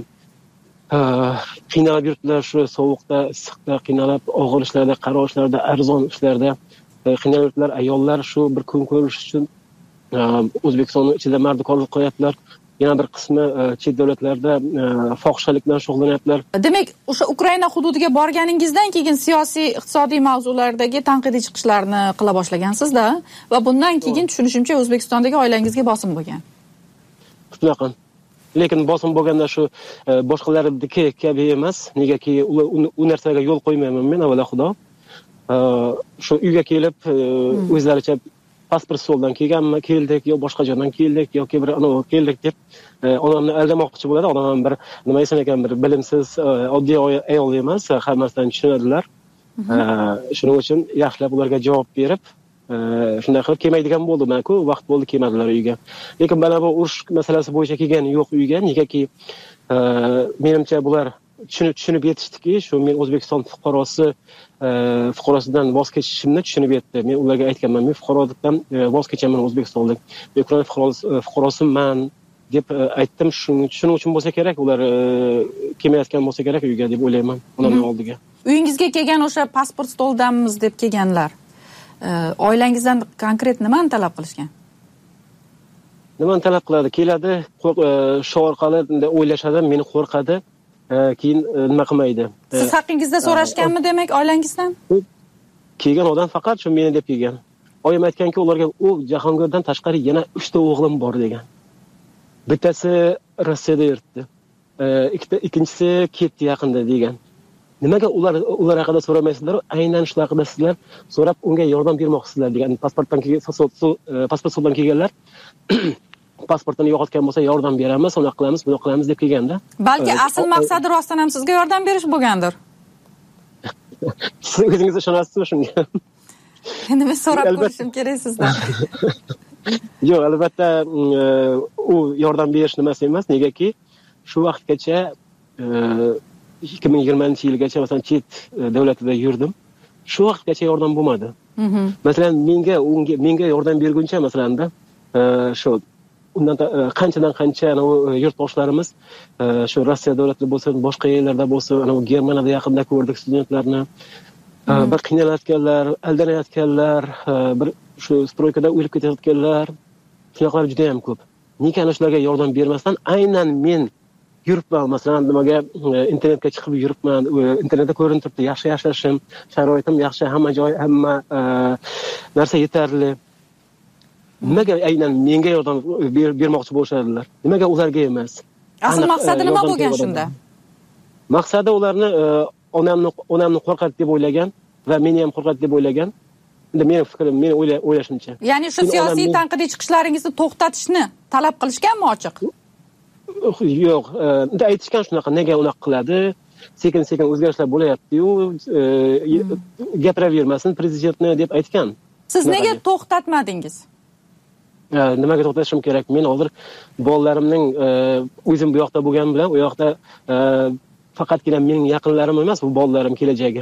qiynalib yuribdilar, shu sovuqda, issiqda qiynalib, og'ir ishlarda, qaro ishlarda, arzon ishlarda qiynalib yuribdilar. Ayollar shu bir kun ko'rish uchun O'zbekistonning ichida mardikorlik qilyaptilar. Yana bir qismi chet davlatlarda fohishalik bilan shug'ullanyaptilar. Demak, o'sha Ukraina hududiga borganingizdan keyin siyosiy, iqtisodiy mavzulardagi tanqidiy chiqishlarni qila boshlagansiz-da va bundan keyin tushunishimcha O'zbekistondagi oilangizga bosim bo'lgan. Shunaqa. Lekin bosim bo'lganda shu boshqalardagi kabi emas. Negaki u narsaga yo'l qo'ymayman men, avvalo Xudo. Shu uyga kelib o'zlaricha pasport stoldan keldik, yo boshqa joydan keldik, yoki bir keldik deb onamni aldamoqchi bo'ladi. Onam ham bir nima desam ekan, bir bilimsiz, oddiy ayol emas, hammasini tushunadilar. Shuning uchun yaxshilab ularga javob berib, shunday qilib kelmaydigan bo'ldim-ku, vaqt bo'ldi kelmadilar uyga. Lekin mana bu urush masalasi bo'yicha kelgani yo'q uyga, negaki menimcha bular tushunib yetishdiki, shu men O'zbekiston fuqarosidan voz kechishimni tushunib yetdi. Men ularga aytganman, men fuqarolikdan voz kechaman O'zbekistonlik. Men Ukraina fuqarosiman deb aytdim. Shuning uchun bo'lsa kerak, ular kelmayotgan bo'lsa kerak uyga deb o'ylayman, onamning oldiga. Uyingizga kelgan o'sha pasport stoldanmiz deb kelganlar, oilangizdan konkret nimani talab qilishgan? Nimani talab qiladi? Keladi, shu orqali o'ylashadi, meni qo'rqadi. Keyin nima qilmaydi. Siz haqingizda so'rashganmi demak oilangizdan? Kelgan odam faqat shu meni deb kelgan. Oyim aytganki, ularga u Jahongirdan tashqari yana 3 ta o'g'lim bor degan. Bittasi Rossiyada yuribdi. Ikkinchisi ketdi yaqinda degan. Nimaga ular haqida so'ramaysizlar? Aynan shu haqida sizlar so'rab unga yordam bermoqsizlar degan. Pasport stoldan kelganlar pasportini yo'qotgan bo'lsa yordam beramiz, unaqa qilamiz, bunaqa qilamiz deb kelganda. Balki asl maqsadi rostdan ham sizga yordam berish bo'lgandir. Siz o'zingiz ishonasizmi shunga? Endi men so'rab ko'rishim kerak sizdan. Yo'q, albatta u yordam berish nimasi emas, negaki shu vaqtgacha 2020-yilgacha masalan chet davlatida yurdim. Shu vaqtgacha yordam bo'lmadi. Masalan, menga yordam berguncha masalanda shu undan qanchadan qancha yurtboshlarimiz shu Rossiya davlatida bo'lsin, boshqa yerlarda bo'lsin, Germaniyada yaqinda ko'rdik studentlarni. Bir qiynalayotganlar, aldanayotganlar, bir shu stroykada o'lib ketayotganlar, shunaqalar juda ham ko'p. Nega ana shularga yordam bermasdan aynan men yuribman, masalan, nimaga internetga chiqib yuribman, internetda ko'rinib turibdi, yaxshi yashashim, sharoitim yaxshi, hamma joy, hamma narsa yetarli. Nimaga aynan menga yordam bermoqchi bo'lishadilar? Nimaga ularga emas? Asl maqsadi nima bo'lgan shunda? Maqsadi ularni onamni qo'rqadi deb o'ylagan va meni ham qo'rqadi deb o'ylagan. Endi mening fikrim, meni o'ylashimcha. Ya'ni shu siyosiy tanqidiy chiqishlaringizni to'xtatishni talab qilishganmi ochiq? Yo'q, endi aytishgan shunaqa, nega unaqa qiladi? Sekin-sekin o'zgarishlar bo'layapti-yu, gapiravermasin prezidentni deb aytgan. Siz nega to'xtatmadingiz? Nimaga to'xtatishim kerak? Men hozir bolalarimning o'zim bu yoqda bo'lgan bilan, u yoqda faqatgina mening yaqinlarim emas, bu bolalarim kelajagi.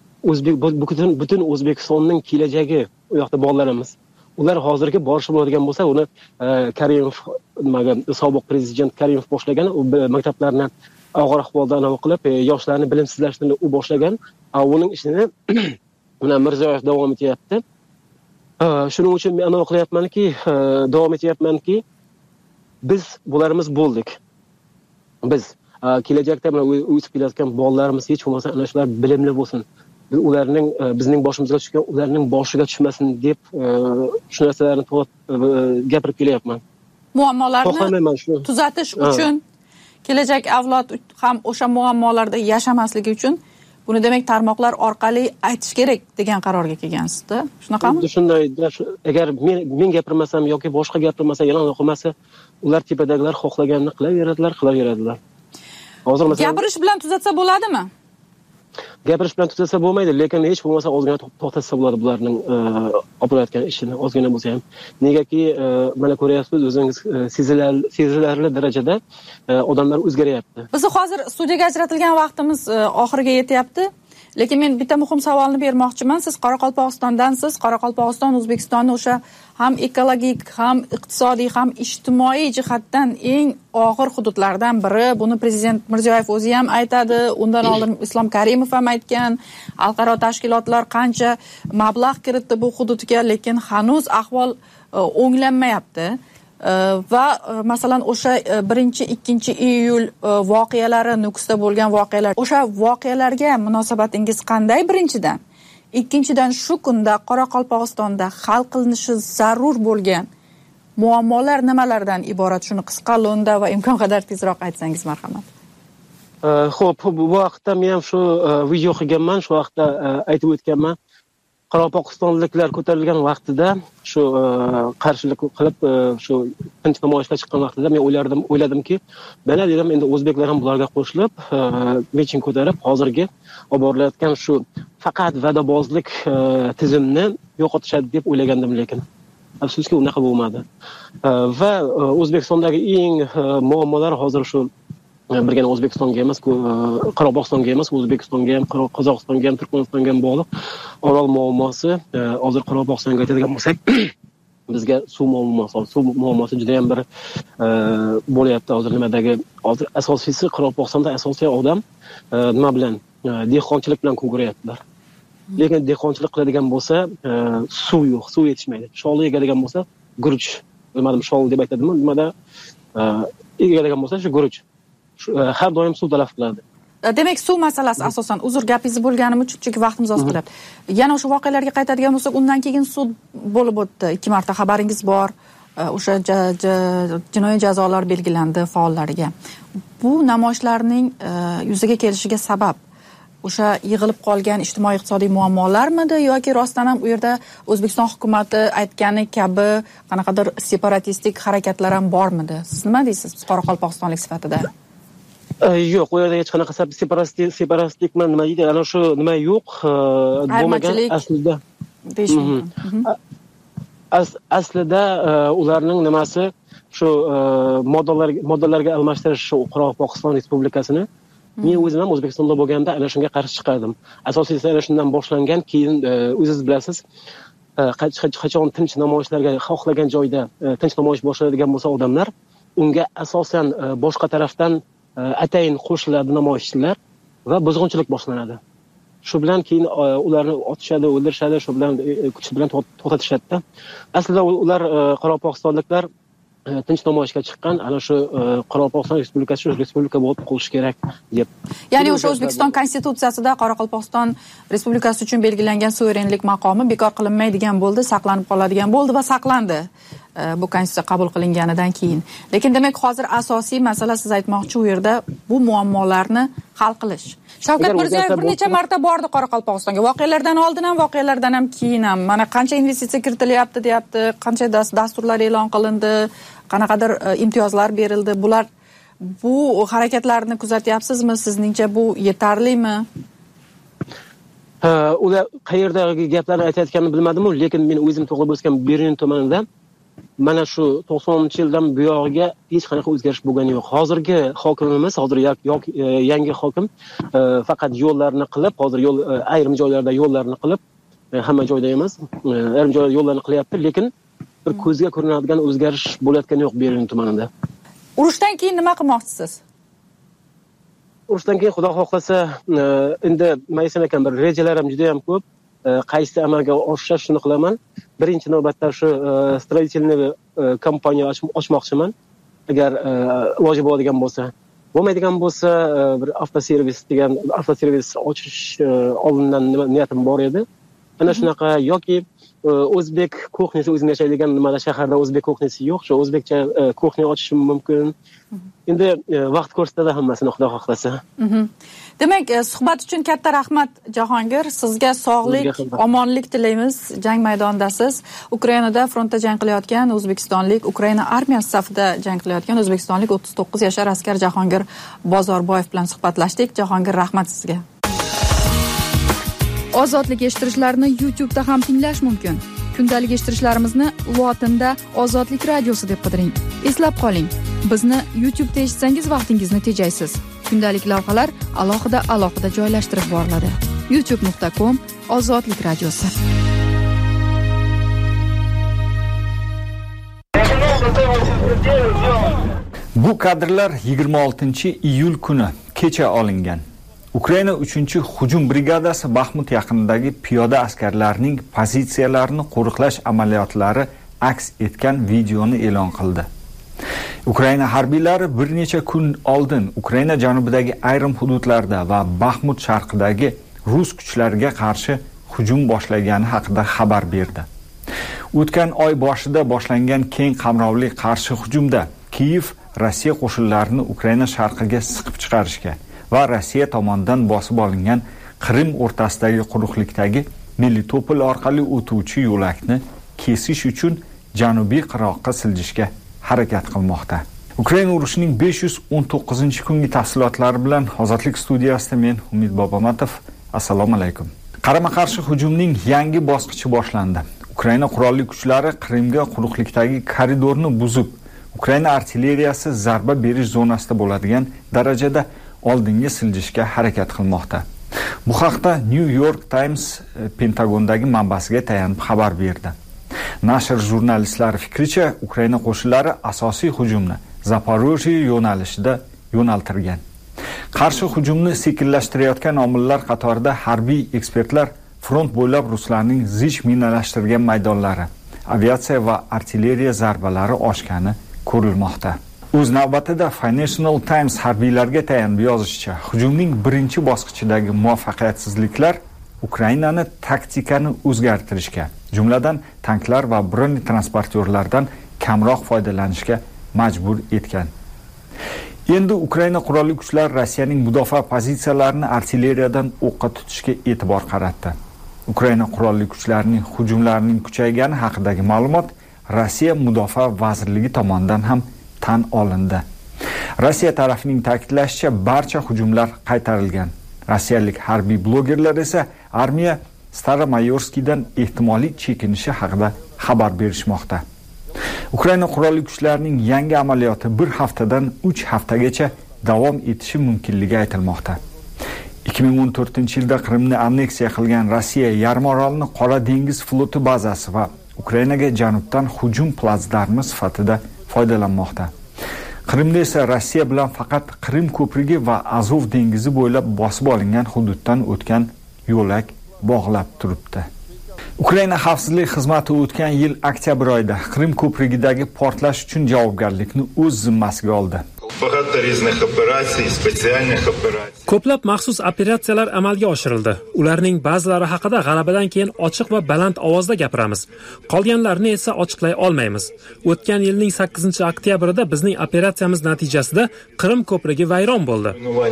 Butun O'zbekistonning kelajagi u yoqda bolalarimiz. Ular hozirgi borishib bo'ladigan bo'lsa, uni Karimov, sobiq prezident Karimov boshlagan, u maktablarni og'ir ahvolda qilib, yoshlarni bilimsizlashtirishni u boshlagan. Uning ishini mana Mirziyoyev davom etyapti. Shuning uchun men anavi qilyapmanki, davom etyapmanki, biz bularimiz bo'ldik. Biz kelajakda mana o'sib kelayotgan bolalarimiz hech bo'lmasa ana shular bilimli bo'lsin. Ularning bizning boshimizga tushgan, ularning boshiga tushmasin deb shu narsalarni gapirib kelyapman. Muammolarni tuzatish uchun kelajak avlod ham o'sha muammolarda yashamasligi uchun buni demak tarmoqlar orqali aytish kerak degan qarorga kelgansizda. Shunaqami? Shunday, agar men gapirmasam yoki boshqa gapirmasa, e'lon qilmasa, ular tepadagilar xohlaganini qilaveradilar. Hozir masalan gapirish bilan tuzatsa bo'ladimi? Gapirish bilan tuzatsa bo'lmaydi, lekin hech bo'lmasa ozgina to'xtatsa bo'ladi bularning olib borayotgan ishini, ozgina bo'lsa ham. Negaki, mana ko'ryapsiz, o'zingiz sezilarli darajada odamlar o'zgaryapti. Bizni hozir studiyaga ajratilgan vaqtimiz oxiriga yetyapti. Lekin men bitta muhim savolni bermoqchiman. Siz Qoraqalpog'istondansiz. Qoraqalpog'iston O'zbekistonni o'sha ham ekologik, ham iqtisodiy, ham ijtimoiy jihatdan eng og'ir hududlardan biri. Buni prezident Mirziyoyev o'zi ham aytadi. Undan oldin Islom Karimov ham aytgan. Xalqaro tashkilotlar qancha mablag' kiritdi bu hududga, lekin hanuz ahvol o'nglanmayapti. Va masalan o'sha 1-2 iyul voqealari, Nukusda bo'lgan voqealar, o'sha voqealarga munosabatingiz qanday birinchidan? Ikkinchidan, shu kunda Qoraqalpog'istonda hal qilinishi zarur bo'lgan muammolar nimalardan iborat? Shuni qisqa, lo'nda va imkon qadar tezroq aytsangiz marhamat. Xo'p, bu vaqtda men ham shu video qilganman, shu vaqtda aytib o'tganman. Qoraqalpog'istonliklar ko'tarilgan vaqtida, shu qarshilik qilib, shu tinch namoyishga chiqqan vaqtida men o'yladimki, mana dedim, endi o'zbeklar ham bularga qo'shilib, miting ko'tarib, hozirgi olib borilayotgan shu faqat va'dabozlik tizimni yo'qotishadi deb o'ylagandim, lekin afsuski unaqa bo'lmadi. Va O'zbekistondagi eng muammolar hozir shu birgina O'zbekistonga emas, Qoraqalpog'istonga emas, O'zbekistonga ham, Qozog'istonga ham, Turkmanistonga ham bog'liq Orol muammosi. Hozir Qoraqalpog'istonga aytadigan bo'lsak, bizga suv muammosi juda ham bir bo'lyapti hozir nimadagi. Hozir asosiysi Qoraqalpog'istonda asosiy odam nima bilan? Dehqonchilik bilan ko'rayaptilar. Lekin dehqonchilik qiladigan bo'lsa, suv yo'q, suv yetishmaydi. Sholni egadigan bo'lsa, guruch, bilmadim, shol deb aytadimi? Nimada egadigan bo'lsa, shu guruch. Har doim suv talab qiladi. Demak, suv masalasi asosan, uzr gapingizni bo'lganim uchun, chunki vaqtimiz oz qolyapti. Yana o'sha voqealarga qaytadigan bo'lsak, undan keyin sud bo'lib o'tdi. 2 marta xabaringiz bor. O'sha jinoiy jazolar belgilandi faollariga. Bu namoyishlarning yuzaga kelishiga sabab o'sha yig'ilib qolgan ijtimoiy-iqtisodiy muammolarmidi yoki rostdan ham u yerda O'zbekiston hukumatı aytgani kabi qanaqadir separatistik harakatlar ham bormidi? Siz nima deysiz Qoraqalpog'istonlik sifatida? Yo'q, u yerda hech qanaqa separatistlikmi nima deydi? Ana shu nima yo'q, bo'lmagan aslida. Deyish mumkin. Aslida ularning nimasi shu moddalarga almashtirish shu Qoraqalpog'iston Respublikasini men o'zim ham O'zbekistonda bo'lganda ana shunga qarshi chiqardim. Asosiysi ana shundan boshlangan, keyin o'zingiz bilasiz, qachon tinch namoyishlarga xohlagan joyda tinch namoyish boshlaydigan bo'lsa odamlar, unga asosan boshqa tarafdan atayin qo'shiladi namoyishchilar va buzg'unchilik boshlanadi. Shu bilan keyin ularni otishadi, o'ldirishadi, shu bilan kuch bilan to'xtatishadi. Aslida ular Qoraqalpog'istonliklar tinch namoyishga chiqqan, ana shu Qoraqalpog'iston Respublikasi shu respublika bo'lib qolishi kerak deb. Ya'ni o'sha O'zbekiston konstitutsiyasida Qoraqalpog'iston Respublikasi uchun belgilangan suverenlik maqomi bekor qilinmaydigan bo'ldi, saqlanib qoladigan bo'ldi va saqlandi. Bu konstitutsiya qabul qilinganidan keyin. Lekin demak hozir asosiy masala siz aytmoqchi u yerda bu muammolarni hal qilish. Shavkat Mirziyoyev bir necha marta bordi Qoraqalpog'istonga. Voqealardan oldin ham, voqealardan ham keyin ham. Mana qancha investitsiya kiritilyapti deyapti, qancha dasturlar e'lon qilindi, qanaqadir imtiyozlar berildi. Bular bu harakatlarni kuzatyapsizmi? Sizningcha bu yetarlimi? Ular qayerdagi gaplarni aytayotganini bilmadim-ku, lekin men o'zim tug'ilib o'sgan Berlin tumanida mana shu 90-yildan buyog'iga hech qanaqa o'zgarish bo'lgani yo'q. Hozirgi hokimimiz, hozir yangi hokim faqat yo'llarni qilib, hozir yo'l ayrim joylarda yo'llarni qilib, hamma joyda emas, ayrim joylarda yo'llarni qilyapti, lekin bir ko'zga ko'rinadigan o'zgarish bo'layotgani yo'q Berlin tumanida. Urushdan keyin nima qilmoqchisiz? Urushdan keyin Xudo xohlasa, endi nima desam ekan, bir rejalarim juda ham ko'p. Qaysi amalga oshsa shuni qilaman. Birinchi navbatda shu stроительный kompaniya ochmoqchiman. Agar iloji bo'ladigan bo'lsa. Bo'lmaydigan bo'lsa, bir avtoservis ochish oldindan niyatim bor edi. ana shunaqa yoki o'zbek kuxnyasi o'zim yashaydigan nimada shaharda o'zbek kuxnyasi yo'q, shu o'zbekcha kuxnya ochishim mumkin. Endi vaqt ko'rsatadi hammasini, Xudo xohlasa. Demak, suhbat uchun katta rahmat Jahongir. Sizga sog'lik, omonlik tilaymiz. Jang maydonidasiz. Ukrainada frontda jang qilayotgan o'zbekistonlik, Ukraina armiyasi safida jang qilayotgan o'zbekistonlik 39 yashar askar Jahongir Bozorboyev bilan suhbatlashdik. Jahongir, rahmat sizga. Ozodlik eshittirishlarni YouTube'da ham tinglash mumkin. Kundalik eshittirishlarimizni lotinda Ozodlik radiosi deb qidiring. Eslab qoling, bizni YouTube'da eshitsangiz vaqtingizni tejaysiz. Kundalik lavhalar alohida joylashtirib boriladi. youtube.com Ozodlik radiosi. Bu kadrlar 26-iyul kuni kecha olingan. Ukraina 3-hujum brigadasi Baxmut yaqinidagi piyoda askarlarning pozitsiyalarini qo'riqlash amaliyotlari aks etgan videoni e'lon qildi. Ukraina harbiylari bir necha kun oldin Ukraina janubidagi ayrim hududlarda va Baxmut sharqidagi rus kuchlariga qarshi hujum boshlagani haqida xabar berdi. O'tgan oy boshida boshlangan keng qamrovli qarshi hujumda Kiyev Rossiya qo'shinlarini Ukraina sharqiga siqib chiqarishga va Rossiya tomonidan bosib olingan Qrim o'rtasidagi quruqlikdagi Melitopol orqali o'tuvchi yo'lakni kesish uchun janubiy qirg'oqqa siljishga harakat qilmoqda. Ukraina urushining 519-kungi tafsilotlari bilan Ozodlik studiyasida men Umid Bobomatov. Assalomu alaykum. Qarama-qarshi hujumning yangi bosqichi boshlandi. Ukraina qurolli kuchlari Qrimga quruqlikdagi koridorni buzib, Ukraina artilleriyasi zarba berish zonasida bo'ladigan darajada oldinga siljishga harakat qilmoqda. Bu haqda New York Times Pentagondagi manbasiga tayanib xabar berdi. Nashr jurnalistlari fikricha, Ukraina qo'shinlari asosiy hujumni Zaporojye yo'nalishida yo'naltirgan. Qarshi hujumni sekinlashtirayotgan omillar qatorida harbiy ekspertlar front bo'ylab ruslarning zich minalashtirgan maydonlari, aviatsiya va artilleriya zarbalari oshgani ko'rilmoqda. O'z navbatida Financial Times harbiylarga tayanib yozishicha, hujumning birinchi bosqichidagi muvaffaqiyatsizliklar Ukrainani taktikani o'zgartirishga, jumladan tanklar va bronetransportyorlardan kamroq foydalanishga majbur etgan. Endi Ukraina qurolli kuchlari Rossiyaning mudofaa pozitsiyalarini artilleriyadan o'qqa tutishga e'tibor qaratdi. Ukraina qurolli kuchlarining hujumlarining kuchaygani haqidagi ma'lumot Rossiya mudofaa vazirligi tomonidan ham tan olindi. Rossiya tarafining ta'kidlashicha, barcha hujumlar qaytarilgan. Rossiyalik harbiy blogerlar esa armiya Staromayorskiydan ehtimoliy chekinishi haqida xabar berishmoqda. Ukraina qurolli kuchlarining yangi amaliyoti 1 haftadan 3 haftagacha davom etishi mumkinligi aytilmoqda. 2014-yilda Qrimni anneksiya qilgan Rossiya Yarmorolni Qora dengiz floti bazasi va Ukrainaga janubdan hujum platsdarmi sifatida foydalanmoqda. Qrimda esa Rossiya bilan faqat Qrim ko'prigi va Azov dengizi bo'ylab bosib olingan hududdan o'tgan yo'lak bog'lab turibdi. Ukraina xavfsizlik xizmati o'tgan yil oktyabr oyida Qrim ko'prigidagi portlash uchun javobgarlikni o'z zimmasiga oldi. Ko'plab maxsus operatsiyalar amalga oshirildi. Ularning ba'zilari haqida g'alabadan keyin ochiq va baland ovozda gapiramiz. Qolganlarini esa ochiqlay olmaymiz. O'tgan yilning 8-oktyabrida bizning operatsiyamiz natijasida Qrim ko'prigi vayron bo'ldi.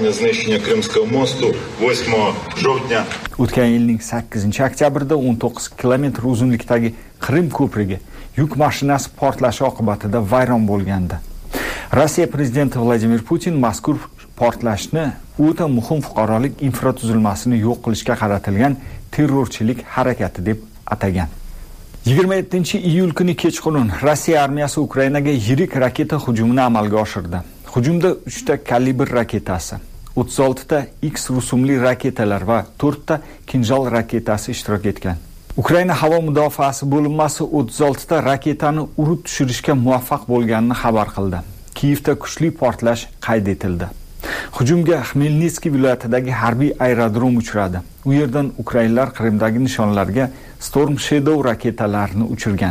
O'tgan yilning 8-oktyabrida 19 kilometr uzunlikdagi Qrim ko'prigi yuk mashinasi portlashi oqibatida vayron bo'lgandi. Rossiya prezidenti Vladimir Putin mazkur portlashni o'ta muhim fuqarolik infratuzilmasini yo'q qilishga qaratilgan terrorchilik harakati deb atagan. 27-iyul kuni kechqurun Rossiya armiyasi Ukrainaga yirik raketa hujumini amalga oshirdi. Hujumda 3 ta kalibr raketasi, 36 ta X rusumli raketalar va 4 ta Kinjal raketasi ishtirok etgan. Ukraina havo mudofaasi bo'linmasi 36 ta raketani urib tushirishga muvaffaq bo'lganini xabar qildi. Kiyevda kuchli portlash qayd etildi. Hujumga Xmelnitskiy viloyatidagi harbiy aerodrom uchradi. U yerdan ukrainlar Qrimdagi nishonlarga Storm Shadow raketalarini uchirgan.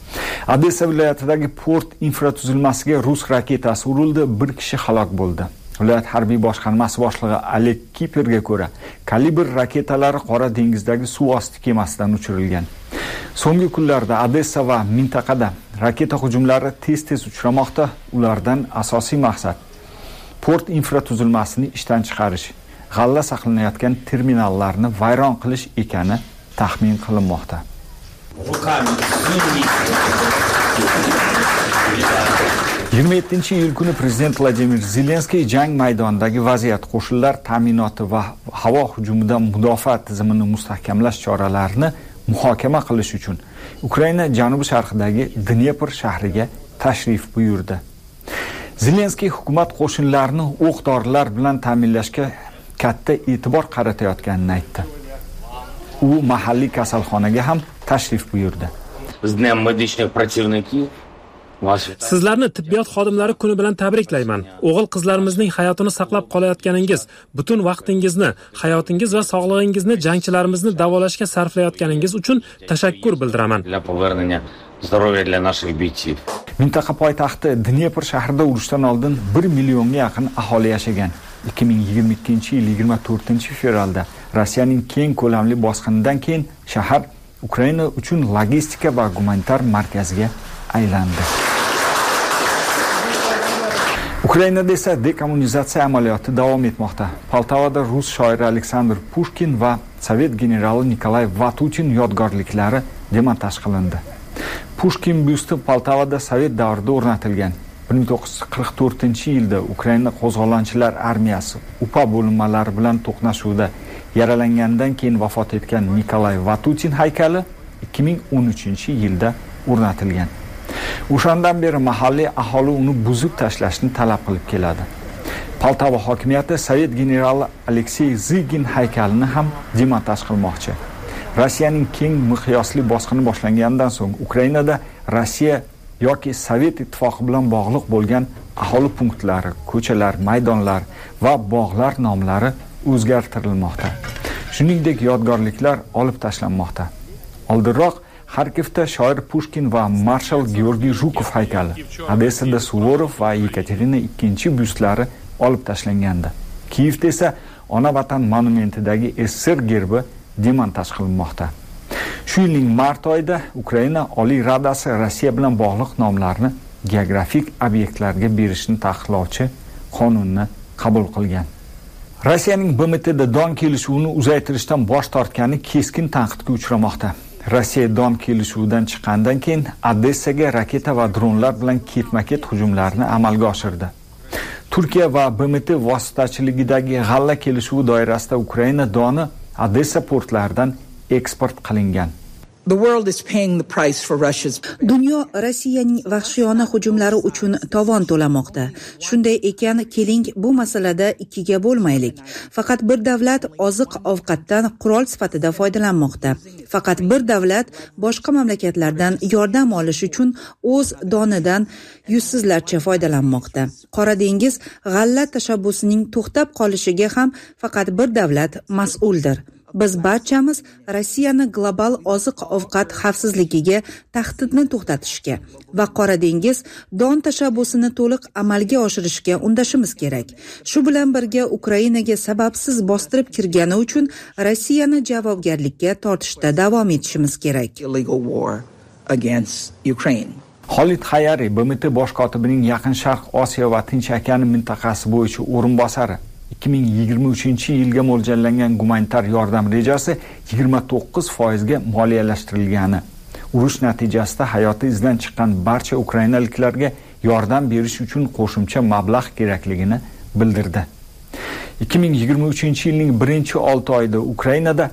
Odessa viloyatidagi port infratuzilmasiga rus raketasi urildi, 1 kishi halok bo'ldi. Viloyat harbiy boshqarmasi boshlig'i Alek Kiperga ko'ra, kalibr raketalari Qora dengizdagi suv osti kemasidan uchirilgan. So'nggi kunlarda Odessa va mintaqada raketa hujumlari tez-tez uchramoqda. Ulardan asosiy maqsad port infratuzilmasini ishdan chiqarish, g'alla saqlanayotgan terminallarni vayron qilish ekani taxmin qilinmoqda. 27-iyul kuni prezident Vladimir Zelenskiy jang maydonidagi vaziyat, qo'shinlar ta'minoti va havo hujumidan mudofaa tizimini mustahkamlash choralarini muhokama qilish uchun Ukraina janubi-sharqidagi Dnepr shahriga tashrif buyurdi. Zelenskiy hukumat qo'shinlarini o'q-dorilar bilan ta'minlashga katta e'tibor qaratayotganini aytdi. U mahalliy kasalxonaga ham tashrif buyurdi. Sizlarni tibbiyot xodimlari kuni bilan tabriklayman. O'g'il qizlarimizning hayotini saqlab qolayotganingiz, butun vaqtingizni, hayotingiz va sog'lig'ingizni jangchilarimizni davolashga sarflayotganingiz uchun tashakkur bildiraman. Mintaqa poytaxti Dnepr shahrida urushdan oldin 1 millionga yaqin aholi yashagan. 2022-yil 24-fevralda Rossiyaning keng ko'lamli bosqinidan keyin shahar Ukraina uchun logistika va gumanitar markaziga aylandi. Ukrainada esa dekommunizatsiya amaliyoti davom etmoqda. Poltavada rus shoiri Aleksandr Pushkin va Sovet generali Nikolay Vatutin yodgorliklari demontaj qilindi. Pushkin byusti Poltavada Sovet davrida o'rnatilgan. 1944-yilda Ukraina qo'zg'olonchilar armiyasi UPA bo'linmalari bilan to'qnashuvda yaralangandan keyin vafot etgan Nikolay Vatutin haykali 2013-yilda o'rnatilgan. O'shandan beri mahalliy aholi uni buzib tashlashni talab qilib keladi. Poltava hokimiyati Sovet generali Aleksey Zygin haykalini ham demontaj qilmoqchi. Rossiyaning keng miqyosli bosqini boshlangandan so'ng Ukrainada Rossiya yoki Sovet ittifoqi bilan bog'liq bo'lgan aholi punktlari, ko'chalar, maydonlar va bog'lar nomlari o'zgartirilmoqda. Shuningdek, yodgorliklar olib tashlanmoqda. Oldinroq Xarkovda shoir Pushkin va marshal Georgiy Zhukov haykali, Odessada Suvorov va Yekaterina II byustlari olib tashlangandi. Kiyevda esa ona vatan monumentidagi SSR gerbi demontaj qilinmoqda. Shu yilning mart oyida Ukraina Oliy Radasi Rossiya bilan bog'liq nomlarni geografik obyektlarga berishni taqiqlovchi qonunni qabul qilgan. Rossiyaning BMTda Don kelishuvini uzaytirishdan bosh tortgani keskin tanqidga uchramoqda. Rossiya Don kelishuvidan chiqqandan keyin Odessaga raketa va dronlar bilan ketma-ket hujumlarni amalga oshirdi. Turkiya va BMT vositachiligidagi g'alla kelishuvi doirasida Ukraina doni Odessa portlaridan eksport qilingan. Dunyo Rossiyaning vahshiyona hujumlari uchun tovon to'lamoqda. Shunday ekan, keling bu masalada ikkiga bo'lmaylik. Faqat bir davlat oziq-ovqatdan qurol sifatida foydalanmoqda. Faqat bir davlat boshqa mamlakatlardan yordam olish uchun o'z donidan yuzsizlarcha foydalanmoqda. Qora dengiz g'alla tashabbusining to'xtab qolishiga ham faqat bir davlat mas'uldir. Biz barchamiz Rossiyani global oziq-ovqat xavfsizligiga tahdidni to'xtatishga va Qora dengiz don tashabbusini to'liq amalga oshirishga undashimiz kerak. Shu bilan birga Ukrainaga sababsiz bostirib kirgani uchun Rossiyani javobgarlikka tortishda davom etishimiz kerak. Xolid Hayari, BMT bosh kotibining Yaqin Sharq, Osiyo va Tinch okeani mintaqasi bo'yicha o'rinbosari, 2023-yilga mo'ljallangan gumanitar yordam rejasi 29% ga moliyalashtirilgani, urush natijasida hayoti izdan chiqqan barcha ukrainaliklarga yordam berish uchun qo'shimcha mablag' kerakligini bildirdi. 2023-yilning 1-6 oyida Ukrainada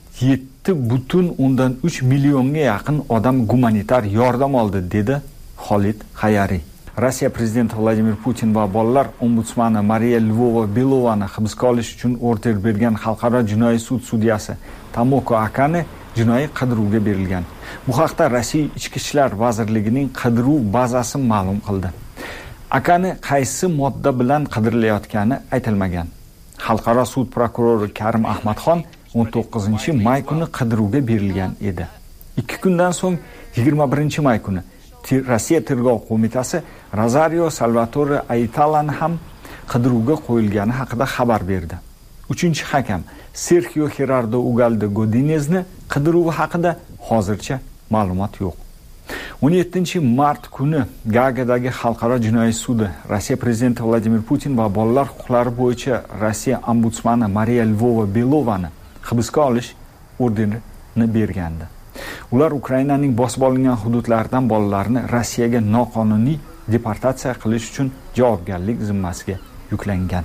7,3 millionga yaqin odam gumanitar yordam oldi, dedi Xolid Hayari. Rossiya prezidenti Vladimir Putin va bolalar ombudsmani Mariya Lvova-Belovani hibsga olish uchun order bergan xalqaro jinoiy sud sudyasi Tomoko Akani jinoiy qidiruvga berilgan. Bu haqda Rossiya Ichki ishlar vazirligining qidiruv bazasi ma'lum qildi. Akani qaysi modda bilan qidirilayotgani aytilmagan. Xalqaro sud prokurori Karim Ahmadxon 19-may kuni qidiruvga berilgan edi. 2 kundan so'ng 21-may kuni Rossiya tergov qo'mitasi Rosario Salvatore Aitalani ham qidiruvga qo'yilgani haqida xabar berdi. 3-hakam Sergio Gerardo Ugalde Godinezning qidiruvi haqida hozircha ma'lumot yo'q. 17-mart kuni Gagadagi xalqaro jinoiy sudi Rossiya prezidenti Vladimir Putin va bolalar huquqlari bo'yicha Rossiya ombudsmani Mariya Lvova-Belovani hibsga olish orderini bergandi. Ular Ukrainaning bosib olingan hududlaridan bolalarni Rossiyaga noqonuniy deportatsiya qilish uchun javobgarlik zimmasiga yuklangan.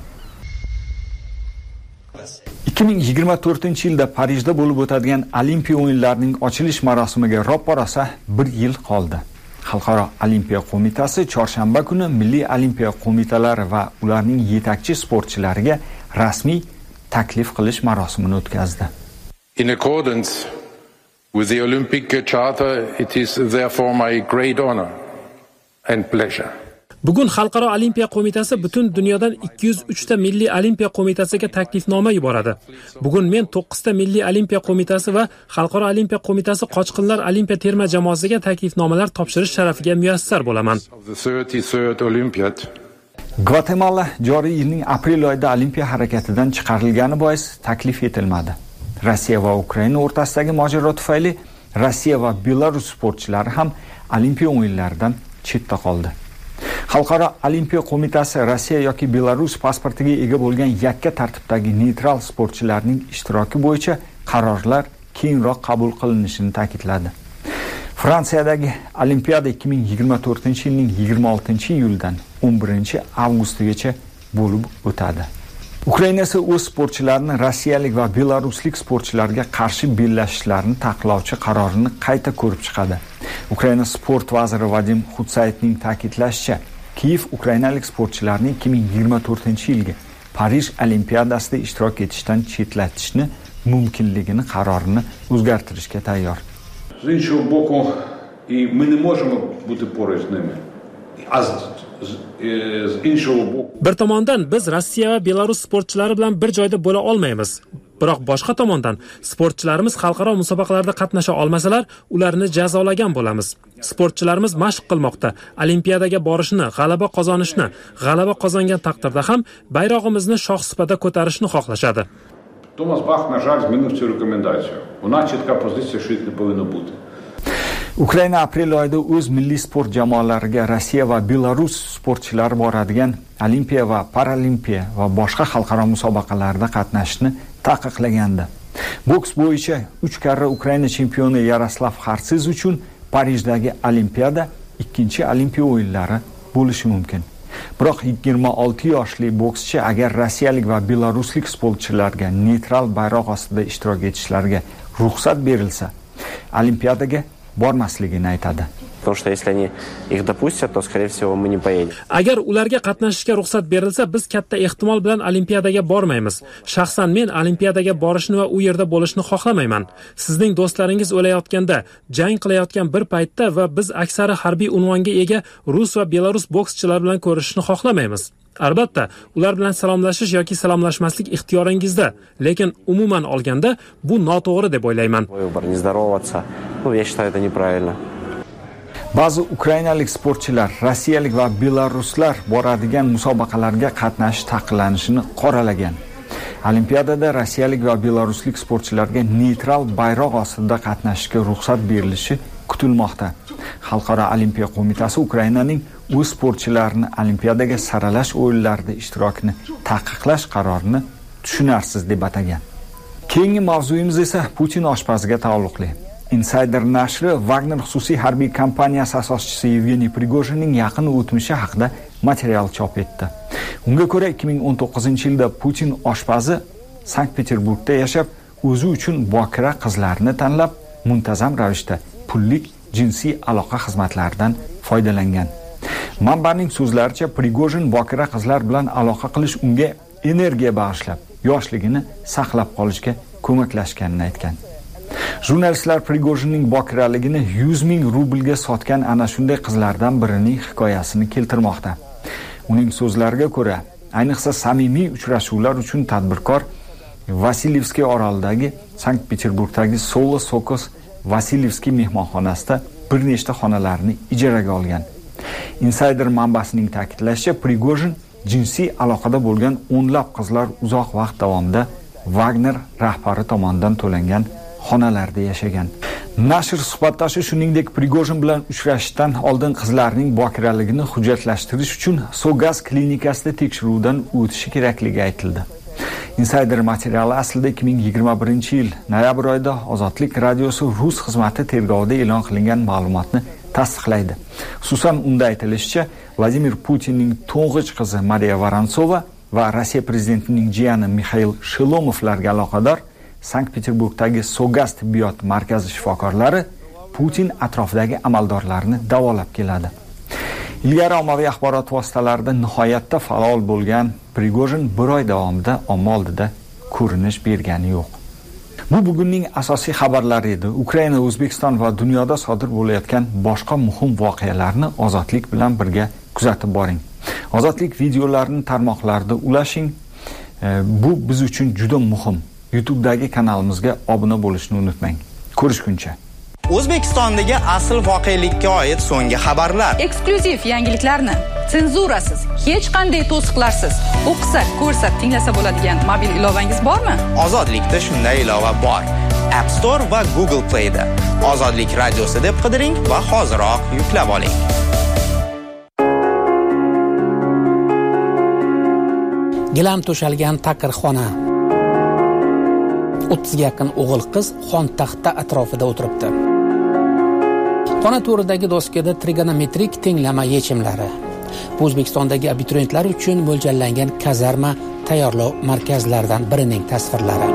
2024-yilda Parijda bo'lib o'tadigan Olimpiya o'yinlarining ochilish marosimiga ro'paraso 1 yil qoldi. Xalqaro Olimpiya qo'mitasi chorshanba kuni Milliy Olimpiya qo'mitalari va ularning yetakchi sportchilariga rasmiy taklif qilish marosimini o'tkazdi. In accordance with the Olympic Charter, it is therefore my great honor and pleasure. Bugun Xalqaro Olimpiya qo'mitasi butun dunyodan 203 ta Milliy Olimpiya qo'mitasiga taklifnoma yuboradi. Bugun men 9 ta Milliy Olimpiya qo'mitasi va Xalqaro Olimpiya qo'mitasi qochqinlar Olimpiya terma jamoasiga taklifnomalar topshirish sharafiga muyassar bo'laman. Gvatemala joriy yilning aprel oyida Olimpiya harakatidan chiqarilgani bois taklif etilmadi. Rossiya va Ukraina o'rtasidagi mojaro tufayli Rossiya va Belarus sportchilari ham Olimpiya o'yinlaridan chetda qoldi. Xalqaro Olimpiya qo'mitasi Rossiya yoki Belarus pasportiga ega bo'lgan yakka tartibdagi neytral sportchilarning ishtiroki bo'yicha qarorlar keyinroq qabul qilinishini ta'kidladi. Fransiyadagi Olimpiada 2024-yilning 26-iyuldan 11-avgustigacha bo'lib o'tadi. Ukraina esa o'z sportchilarini rossiyalik va belaruslik sportchilarga qarshi bellashishlarni taqiqlovchi qarorini qayta ko'rib chiqadi. Ukraina sport vaziri Vadim Xutsayevning ta'kidlashicha, Kiyev ukrainalik sportchilarni 2024-yilga Parij Olimpiadasida ishtirok etishdan chetlatishni mumkinligini qarorini o'zgartirishga tayyor. З іншого боку, і ми не можемо бути поруч з ними. А з іншого боку, bir tomondan biz Rossiya va Belarus sportchilari bilan bir joyda bo'la olmaymiz. Biroq boshqa tomondan sportchilarimiz xalqaro musobaqalarda qatnasha olmasalar, ularni jazolagan bo'lamiz. Sportchilarimiz mashq qilmoqda, Olimpiadaga borishni, g'alaba qozonishni, g'alaba qozongan taqdirda ham bayrog'imizni shohsupada ko'tarishni xohlashadi. Томас Бах, на жаль, змінив цю рекомендацію. У нас чітка позиція, що їх не повинно бути. Ukraina aprel oyida o'z milliy sport jamoalariga Rossiya va Belarus sportchilari boradigan Olimpiya va Paralimpiya va boshqa xalqaro musobaqalarda qatnashishni taqiqlagandi. Boks bo'yicha 3 karra Ukraina chempioni Yaroslav Xartsiz uchun Parijdagi Olimpiada ikkinchi Olimpiya o'yinlari bo'lishi mumkin. Biroq 26 yoshli bokschi agar rossiyalik va belaruslik sportchilarga neytral bayroq ostida ishtirok etishlariga ruxsat berilsa, Olimpiadaga bormasligini aytadi. Потому что если они их допустят, то скорее всего мы не поедем. Agar ularga qatnashishga ruxsat berilsa, biz katta ehtimol bilan Olimpiadaga bormaymiz. Shaxsan men Olimpiadaga borishni va u yerda bo'lishni xohlamayman. Sizning do'stlaringiz o'layotganda, jang qilayotgan bir paytda va biz aksari harbiy unvonga ega rus va belarus bokschilar bilan ko'rishishni xohlamaymiz. Albatta, ular bilan salomlashish yoki salomlashmaslik ixtiyoringizda, lekin umuman olganda bu noto'g'ri deb o'ylayman. Не здороваться. Я считаю, это неправильно. Ba'zi ukrainalik sportchilar rossiyalik va belaruslar boradigan musobaqalarga qatnashish taqiqlanishini qoralagan. Olimpiadada rossiyalik va belaruslik sportchilarga neytral bayroq ostida qatnashishga ruxsat berilishi kutilmoqda. Xalqaro Olimpiya qo'mitasi Ukrainaning o'z sportchilarini Olimpiadaga saralash o'yinlarida ishtirokini taqiqlash qarorini tushunarsiz deb atagan. Keyingi mavzuyimiz esa Putin oshpaziga taalluqli. Insider nashri Wagner xususiy harbiy kompaniyasi asoschisi Yevgeniy Prigojinning yaqin o'tmishi haqida material chop etdi. Unga ko'ra 2019-yilda Putin oshpazi Sankt-Peterburgda yashab, o'zi uchun bokira qizlarni tanlab, muntazam ravishda pullik jinsiy aloqa xizmatlaridan foydalangan. Manbaning so'zlaricha, Prigojin bokira qizlar bilan aloqa qilish unga energiya bag'ishlab, yoshligini saqlab qolishga ko'maklashganini aytgan. Jurnalistlar Prigojinning bokiraligini 100 ming rublga sotgan ana shunday qizlardan birining hikoyasini keltirmoqda. Uning so'zlariga ko'ra, ayniqsa samimiy uchrashuvlar uchun tadbirkor Vasilyevskiy orolidagi Sankt-Peterburgdagi Solo Sokos Vasilyevskiy mehmonxonasida bir nechta xonalarni ijaraga olgan. Insider manbasining ta'kidlashicha, Prigojin jinsiy aloqada bo'lgan o'nlab qizlar uzoq vaqt davomida Wagner rahbari tomonidan to'langan xonalarda yashagan. Nashr suhbatdoshi shuningdek Prigojin bilan uchrashishdan oldin qizlarning bokiraligini hujjatlashtirish uchun Sogaz klinikasida tekshiruvdan o'tishi kerakligi aytildi. Insider materiali aslida 2021-yil noyabr oyida Ozodlik radiosi Rus xizmati tergovida e'lon qilingan ma'lumotni tasdiqlaydi. Xususan, unda aytilishicha, Vladimir Putinning to'ng'ich qizi Mariya Vorontsova va Rossiya prezidentining jiyani Mixail Shilomovlarga aloqador Sankt-Peterburgdagi Sogaz tibbiyot markazi shifokorlari Putin atrofidagi amaldorlarni davolab keladi. Ilgari ommaviy axborot vositalarida nihoyatda faol bo'lgan Prigojin bir oy davomida omma oldida ko'rinish bergani yo'q. Bu bugunning asosiy xabarlari edi. Ukraina, O'zbekiston va dunyoda sodir bo'layotgan boshqa muhim voqealarni Ozodlik bilan birga kuzatib boring. Ozodlik videolarini tarmoqlarda ulashing. Bu biz uchun juda muhim. YouTube'dagi kanalimizga obuna bo'lishni unutmang. Ko'rishguncha. O'zbekistondagi asl voqelikka oid so'nggi xabarlar. Eksklyuziv yangiliklarni senzurasiz, hech qanday to'siqlarsiz o'qisa, ko'rsa, tinglasa bo'ladigan mobil ilovangiz bormi? Ozodlikda shunday ilova bor. App Store va Google Play'da Ozodlik radiosi deb qidiring va hoziroq yuklab oling. Gilam to'shalgan taqir xona. 30 ga yaqin o'g'il-qiz xon taxta atrofida o'tiribdi. Xona to'ridagi doskada trigonometrik tenglama yechimlari. Bu O'zbekistondagi abituriyentlar uchun mo'ljallangan kazarma tayyorlov markazlaridan birining tasvirlari.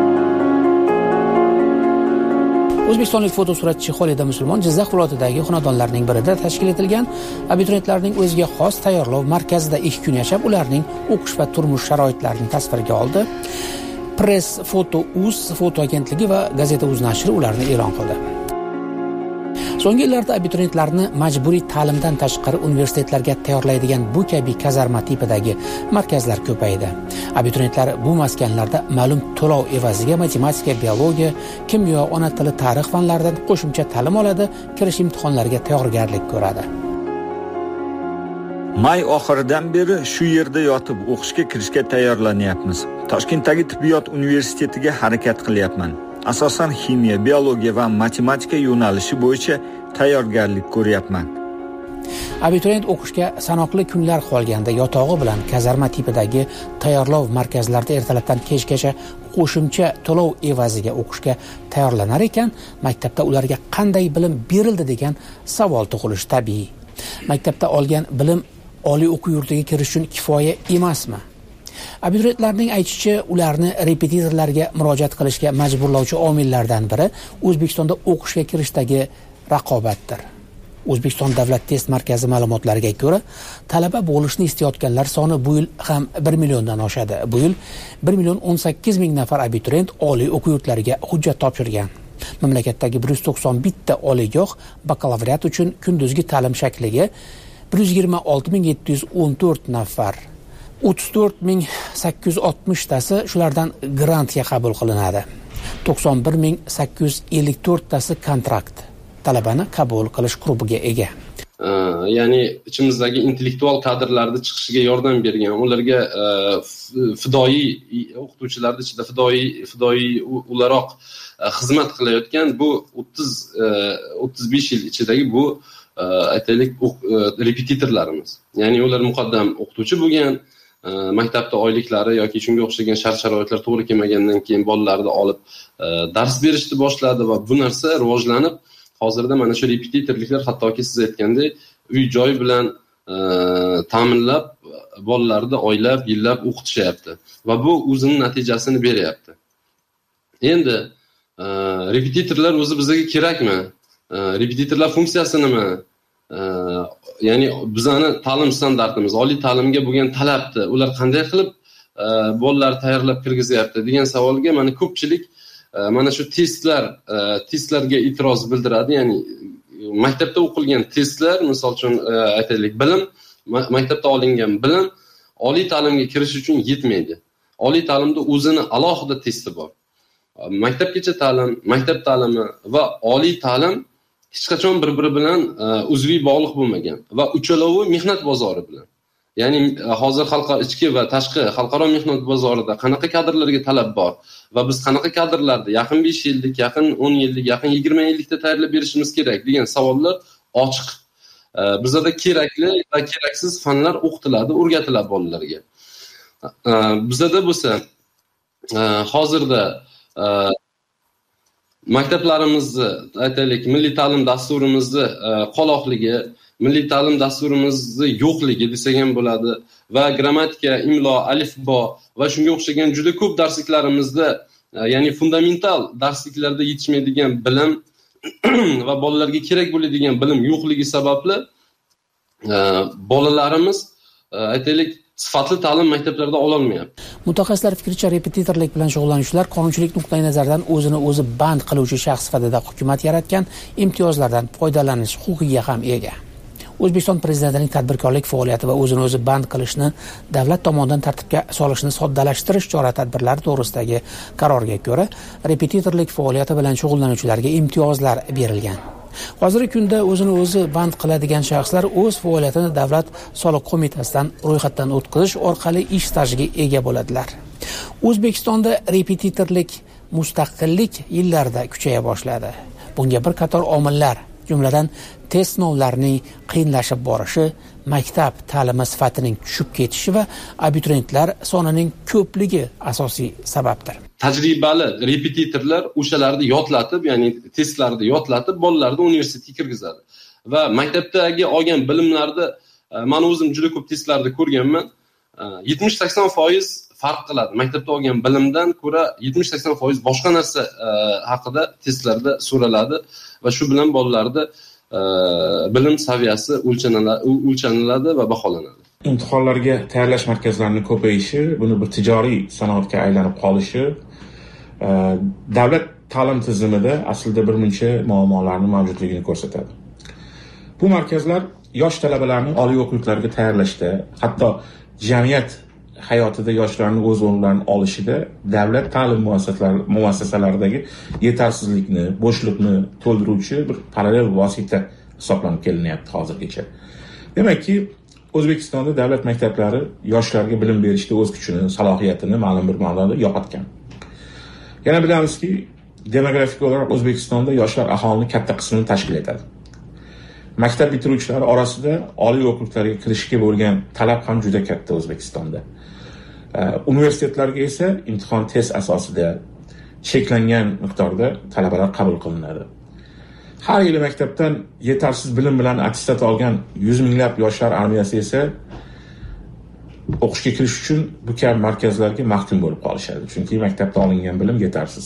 O'zbekistonlik fotosuratchi Xolida Musulmon Jizzax viloyatidagi xonadonlarning birida tashkil etilgan abituriyentlarning o'ziga xos tayyorlov markazida 2 kun yashab, ularning o'qish va turmush sharoitlarini tasvirga oldi. Press Foto Uz foto agentligi va Gazeta Uz nashri ularni e'lon qildi. So'nggi yillarda abituriyentlarni majburiy ta'limdan tashqari universitetlarga tayyorlaydigan bu kabi kazarma tipidagi markazlar ko'paydi. Abituriyentlar bu maskanlarda ma'lum to'lov evaziga matematika, biologiya, kimyo, ona tili, tarix fanlaridan qo'shimcha ta'lim oladi, kirish imtihonlariga tayyorgarlik ko'radi. May oxiridan beri shu yerda yotib o'qishga kirishga tayyorlanyapmiz. Toshkentdagi tibbiyot universitetiga harakat qilyapman. Asosan ximiya, biologiya va matematika yo'nalishi bo'yicha tayyorgarlik ko'ryapman. Abituriyent o'qishga sanoqli kunlar qolganda yotog'i bilan kazarma tipidagi tayyorlov markazlarida ertalabdan kechgacha qo'shimcha to'lov evaziga o'qishga tayyorlanar ekan, maktabda ularga qanday bilim berildi degan savol tug'ilishi tabiiy. Maktabda olgan bilim oliy o'quv yurtiga kirish uchun kifoya emasmi? Abituriyentlarning aytishicha, ularni repetitorlarga murojaat qilishga majburlovchi omillardan biri O'zbekistonda o'qishga kirishdagi raqobatdir. O'zbekiston davlat test markazi ma'lumotlariga ko'ra, talaba bo'lishni istayotganlar soni bu yil ham 1 milliondan oshadi. Bu yil 1,18 million nafar abituriyent oliy o'quv yurtlariga hujjat topshirgan. Mamlakatdagi 191 ta oliygoh bakalavriat uchun kunduzgi ta'lim shakliga 126,714 nafar, 34,860 tasi shulardan grantga qabul qilinadi. 91,854 tasi kontrakt talabani qabul qilish huquqiga ega. Ya'ni ichimizdagi intellektual kadrlarni chiqishiga yordam bergan, ularga fidoyi o'qituvchilarning ichida fidoyi o'laroq xizmat qilayotgan bu 30-35 yil ichidagi bu aytaylik repetitorlarimiz. Ya'ni ular muqaddam o'qituvchi bo'lgan, maktabda oyliklari yoki shunga o'xshagan shart-sharoitlar to'g'ri kelmagandan keyin bolalarni olib dars berishni boshladi va bu narsa rivojlanib, hozirda mana shu repetitorliklar hattoki siz aytgandek uy-joy bilan ta'minlab bolalarni oylab, yillab o'qitishyapti va bu o'zining natijasini beryapti. Endi repetitorlar o'zi bizga kerakmi? Repetitorlar funksiyasi nima? Ya'ni bizning ta'lim standartimiz, oliy ta'limga bo'lgan talabni ular qanday qilib bolalar tayyorlab kirgizyapti degan savolga mana ko'pchilik mana shu testlarga e'tiroz bildiradi. Ya'ni maktabda o'qilgan testlar, misol uchun aytaylik bilim, maktabda olingan bilim oliy ta'limga kirish uchun yetmaydi. Oliy ta'limda o'zini alohida testi bor. Maktabgacha ta'lim, maktab ta'limi va oliy ta'lim hech qachon bir-biri bilan uzviy bog'liq bo'lmagan va uchalovi mehnat bozori bilan. Ya'ni hozir ichki va tashqi xalqaro mehnat bozorida qanaqa kadrlarga talab bor va biz qanaqa kadrlarni yaqin 5 yillik, yaqin 10 yillik, yaqin 20 yillikda tayyorlab berishimiz kerak degan savollar ochiq. Bizda kerakli va keraksiz fanlar o'qitiladi, o'rgatiladi bolalarga. Bizda bo'lsa hozirda maktablarimizni, aytaylik, milliy ta'lim dasturimizni qoloqligi, milliy ta'lim dasturimizni yo'qligi desak ham bo'ladi va grammatika, imlo, alifbo va shunga o'xshagan juda ko'p darsliklarimizda, ya'ni fundamental darsliklarda yetishmaydigan bilim va bolalarga kerak bo'ladigan bilim yo'qligi sababli bolalarimiz, aytaylik, sifatli ta'lim maktablarida ola olmayapti. Mutaxassislar fikricha, repetitorlik bilan shug'ullanuvchilar qonunchilik nuqtai nazaridan o'zini o'zi band qiluvchi shaxs sifatida hukumat yaratgan imtiyozlardan foydalanish huquqiga ham ega. O'zbekiston Prezidentining tadbirkorlik faoliyati va o'zini o'zi band qilishni davlat tomonidan tartibga solishni soddalashtirish chora-tadbirlari to'g'risidagi qarorga ko'ra, repetitorlik faoliyati bilan shug'ullanuvchilarga imtiyozlar berilgan. Hozirgi kunda o'zini o'zi band qiladigan shaxslar o'z faoliyatini Davlat soliq qo'mitasidan ro'yxatdan o'tkazish orqali ish stajiga ega bo'ladilar. O'zbekistonda repetitorlik mustaqillik yillarida kuchaya boshladi. Bunga bir qator omillar, jumladan test sinovlarining qiyinlashib borishi, maktab ta'limi sifatining tushib ketishi va abituriyentlar sonining ko'pligi asosiy sababdir. Tajribali repetitorlar o'shalarni yodlatib, ya'ni testlarni yodlatib, bolalarni universitetga kirgizadi. Va maktabdagi olgan bilimlarni, men o'zim juda ko'p testlarni ko'rganman, 70-80% farq qiladi. Maktabda olgan bilimdan ko'ra 70-80% boshqa narsa haqida testlarda so'raladi va shu bilan bolalarda bilim saviyasi o'lchaniladi va baholanadi. Imtihonlarga tayyorlash markazlarining ko'payishi, buni bir tijoriy sanoatga aylanib qolishi davlat ta'lim tizimida aslida bir muncha muammolarning mavjudligini ko'rsatadi. Bu markazlar yosh talabalarni oliy o'quvlarga tayyorlashda, hatto jamiyat hayotida yoshlarning o'z o'rnlarini olishida davlat ta'lim muassasalaridagi yetersizlikni, bo'shliqni to'ldiruvchi bir parallel vosita hisoblanib kelinyapti hozirgacha. Demakki, O'zbekistonda davlat maktablari yoshlarga bilim berishda o'z kuchini, salohiyatini ma'lum bir ma'noda yo'qotgan. Yana bilamizki, demografik olarak O'zbekistonda yoshlar aholining katta qismini tashkil etadi. Maktab bitiruvchilari orasida oliy o'quvlarga kirishga bo'lgan talab ham juda katta O'zbekistonda. Universitetlarga esa imtihon test asosida cheklangan miqdorda talabalar qabul qilinadi. Har yili maktabdan yetarsiz bilim bilan attestat olgan 100 minglab yoshlar armiyasi esa o'qishga kirish uchun bu kabi markazlarga mahkum bo'lib qolishadi. Chunki maktabda olingan bilim yetarsiz.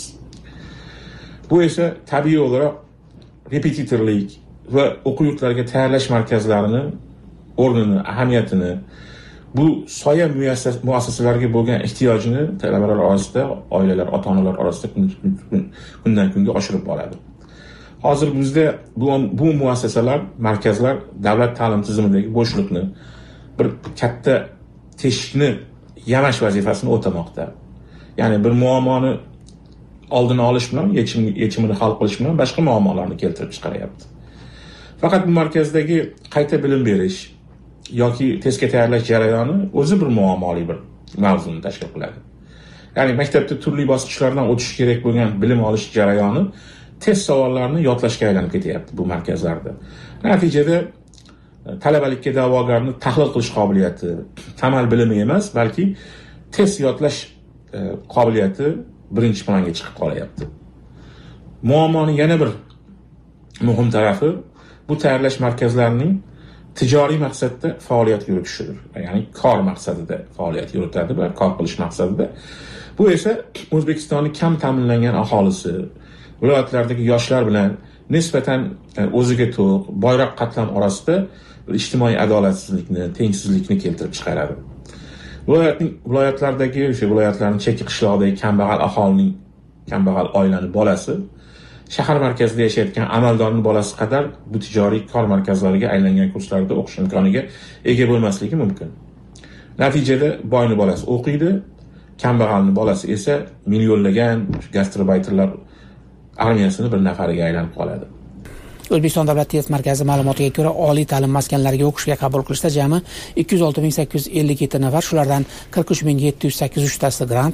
Bu esa tabiiy olarak repetitorlik va o'quv yurtlariga tayyorlash markazlarini o'rnini, ahamiyatini, bu soya muassasalarga bo'lgan ehtiyojini talabalar orasida, oilalar, ota-onalar orasida kundan kunga oshirib boradi. Hozir bizda bu muassasalar, markazlar davlat ta'lim tizimidagi bo'shliqni, bir katta teshikni yamash vazifasini o'tamoqda. Ya'ni bir muammoni oldini olish bilan, yechimini hal qilish bilan boshqa muammolarni keltirib chiqaryapti. Faqat bu markazdagi qayta bilim berish yoki testga tayyorlash jarayoni o'zi bir muammoli bir mavzuni tashkil qiladi. Ya'ni maktabda turli bosqichlardan o'tish kerak bo'lgan bilim olish jarayoni test savollarini yodlashga aylanib ketyapti bu markazlarda. Natijada talabalikka da'vogarni tahlil qilish qobiliyati, tamal bilimi emas, balki test yodlash qobiliyati birinchi planga chiqib qolyapti. Muammoning yana bir muhim tarafi bu tayyorlash markazlarining tijoriy maqsadda faoliyat yuritishidir. Ya'ni kor maqsadida faoliyat yuritadi va kor qilish maqsadida. Bu esa O'zbekistonning kam ta'minlangan aholisi, viloyatlardagi yoshlar bilan nisbatan o'ziga to'q, boyroq qatlam orasida ijtimoiy adolatsizlikni, tengsizlikni keltirib chiqaradi. Viloyatlardagi o'sha viloyatlarning chekka qishloqdagi kambag'al aholining, kambag'al oilaning bolasi shahar markazida yashayotgan amaldorning bolasi qadar bu tijoriy kor markazlariga aylangan kurslarda o'qish imkoniga ega bo'lmasligi mumkin. Natijada boyning bolasi o'qiydi, kambag'alning bolasi esa millionlagan gastrobayterlar armiyasini bir nafariga aylanib qoladi. O'zbekiston davlat test markazi ma'lumotiga ko'ra, oliy ta'lim maskanlariga o'qishga qabul qilishda jami 206.857 nafar, shulardan 43.783 tasi grant,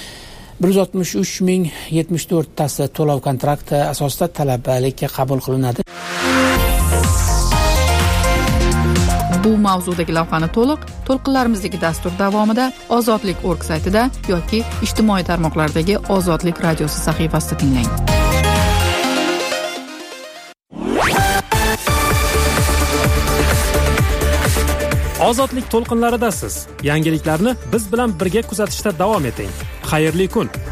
163.074 tasi to'lov kontrakti asosida talabalikka qabul qilinadi. Bu mavzudagi lavhani to'lqinlarimizdagi dastur davomida ozodlik.org saytida yoki ijtimoiy tarmoqlardagi Ozodlik radiosi sahifasida tinglang. Ozodlik to'lqinlaridasiz. Yangiliklarni biz bilan birga kuzatishda davom eting. Xayrli kun.